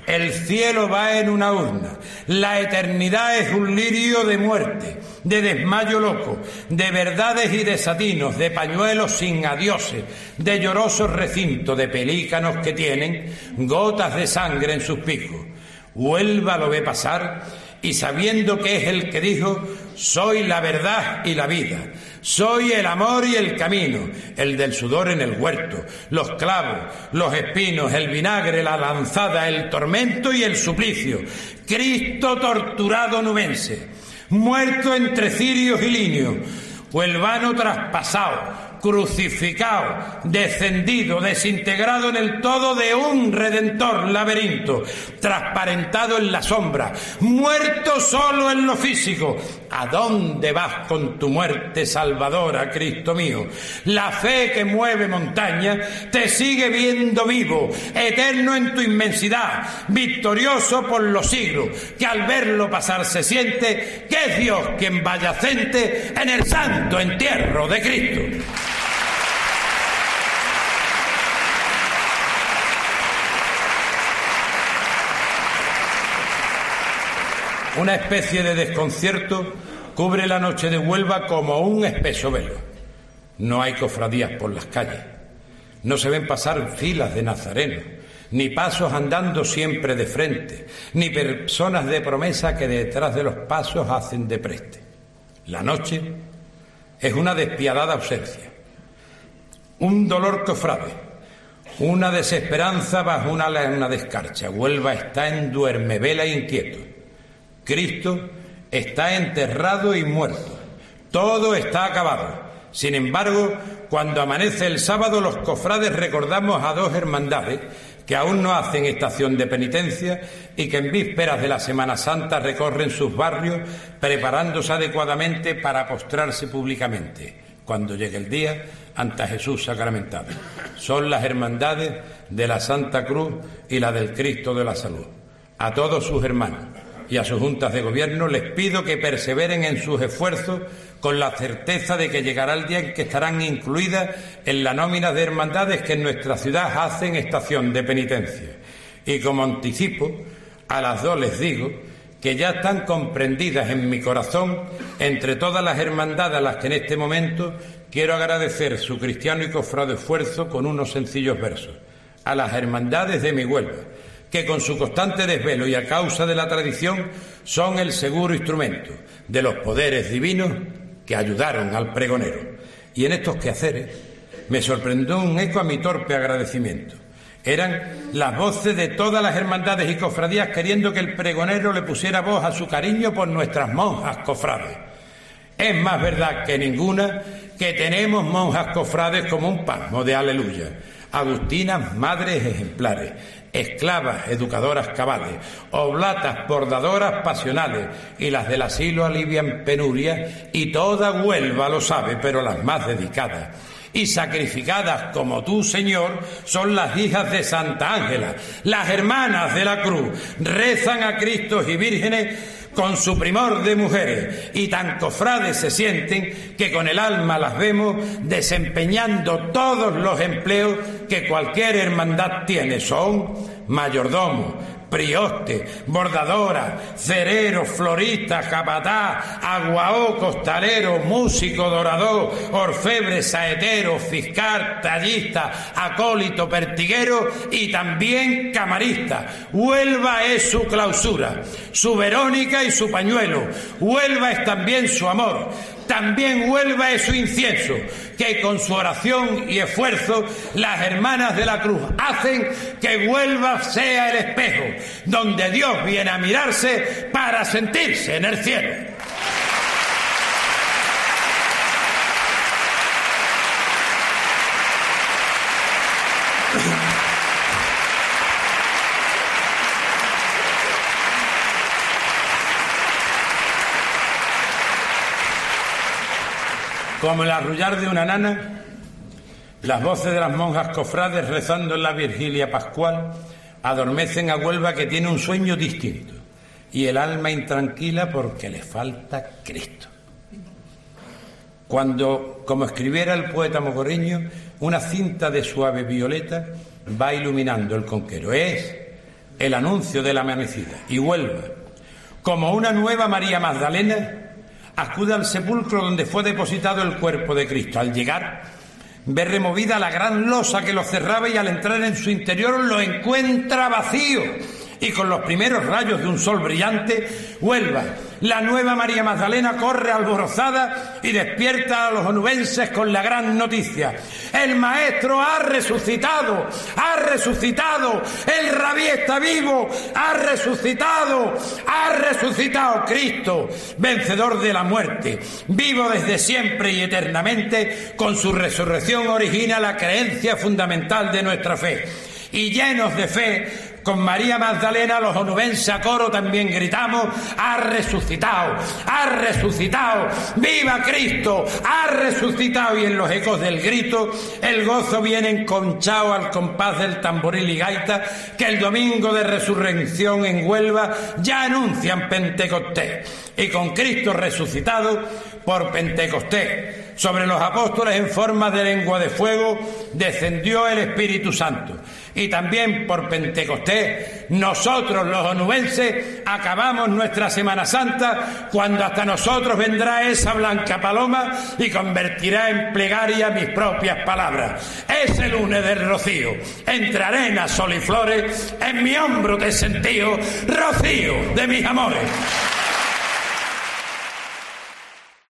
El cielo va en una urna, la eternidad es un lirio de muerte, de desmayo loco, de verdades y desatinos, de pañuelos sin adioses, de llorosos recintos, de pelícanos que tienen gotas de sangre en sus picos. Huelva lo ve pasar y sabiendo que es el que dijo: soy la verdad y la vida, soy el amor y el camino, el del sudor en el huerto, los clavos, los espinos, el vinagre, la lanzada, el tormento y el suplicio, Cristo torturado nubense, muerto entre cirios y linios, huelvano traspasado, crucificado, descendido, desintegrado en el todo de un redentor laberinto, transparentado en la sombra, muerto solo en lo físico. ¿A dónde vas con tu muerte salvadora, Cristo mío? La fe que mueve montaña te sigue viendo vivo, eterno en tu inmensidad, victorioso por los siglos, que al verlo pasar se siente que es Dios quien va yacente en el santo entierro de Cristo. Una especie de desconcierto cubre la noche de Huelva como un espeso velo. No hay cofradías por las calles, no se ven pasar filas de nazarenos, ni pasos andando siempre de frente, ni personas de promesa que detrás de los pasos hacen de preste. La noche es una despiadada ausencia, un dolor cofrade, una desesperanza bajo una, una descarcha. Huelva está en duermevela inquieto. Cristo está enterrado y muerto. Todo está acabado. Sin embargo, cuando amanece el sábado, los cofrades recordamos a dos hermandades que aún no hacen estación de penitencia y que en vísperas de la Semana Santa recorren sus barrios preparándose adecuadamente para postrarse públicamente, cuando llegue el día, ante Jesús sacramentado. Son las hermandades de la Santa Cruz y la del Cristo de la Salud. A todos sus hermanos y a sus juntas de gobierno les pido que perseveren en sus esfuerzos con la certeza de que llegará el día en que estarán incluidas en la nómina de hermandades que en nuestra ciudad hacen estación de penitencia. Y como anticipo, a las dos les digo que ya están comprendidas en mi corazón entre todas las hermandades a las que en este momento quiero agradecer su cristiano y cofrado esfuerzo con unos sencillos versos. A las hermandades de mi Huelva, que con su constante desvelo y a causa de la tradición son el seguro instrumento de los poderes divinos que ayudaron al pregonero. Y en estos quehaceres me sorprendió un eco a mi torpe agradecimiento. Eran las voces de todas las hermandades y cofradías queriendo que el pregonero le pusiera voz a su cariño por nuestras monjas cofrades. Es más verdad que ninguna que tenemos monjas cofrades como un pasmo de aleluya. Agustinas, madres ejemplares, esclavas, educadoras cabales, oblatas, bordadoras pasionales, y las del asilo alivian penurias, y toda Huelva lo sabe, pero las más dedicadas y sacrificadas como tú, Señor, son las hijas de Santa Ángela, las hermanas de la cruz, rezan a Cristos y vírgenes con su primor de mujeres, y tan cofrades se sienten que con el alma las vemos desempeñando todos los empleos que cualquier hermandad tiene. Son mayordomos, prioste, bordadora, cerero, florista, capataz, aguaó, costalero, músico, dorador, orfebre, saetero, fiscal, tallista, acólito, pertiguero y también camarista. Huelva es su clausura, su Verónica y su pañuelo. Huelva es también su amor. También Huelva es su incienso, que con su oración y esfuerzo las hermanas de la cruz hacen que Huelva sea el espejo donde Dios viene a mirarse para sentirse en el cielo. Como el arrullar de una nana, las voces de las monjas cofrades rezando en la Virgilia Pascual adormecen a Huelva, que tiene un sueño distinto y el alma intranquila porque le falta Cristo. Cuando, como escribiera el poeta mogoreño, una cinta de suave violeta va iluminando el conquero. Es el anuncio de la amanecida, y Huelva, como una nueva María Magdalena, acude al sepulcro donde fue depositado el cuerpo de Cristo. Al llegar, ve removida la gran losa que lo cerraba y al entrar en su interior lo encuentra vacío. Y con los primeros rayos de un sol brillante, Huelva, la nueva María Magdalena, corre alborozada y despierta a los onubenses con la gran noticia: el Maestro ha resucitado, ha resucitado, el Rabí está vivo, ha resucitado, ha resucitado Cristo, vencedor de la muerte, vivo desde siempre y eternamente. Con su resurrección origina la creencia fundamental de nuestra fe. Y llenos de fe, con María Magdalena, los onubenses a coro también gritamos: ha resucitado, ha resucitado, viva Cristo, ha resucitado. Y en los ecos del grito el gozo viene enconchado al compás del tamboril y gaita que el domingo de resurrección en Huelva ya anuncian Pentecostés. Y con Cristo resucitado, por Pentecostés, sobre los apóstoles en forma de lengua de fuego descendió el Espíritu Santo. Y también por Pentecostés, nosotros los onubenses acabamos nuestra Semana Santa, cuando hasta nosotros vendrá esa blanca paloma y convertirá en plegaria mis propias palabras. Ese lunes del rocío, entre arena, sol y flores, en mi hombro te he sentido, rocío de mis amores.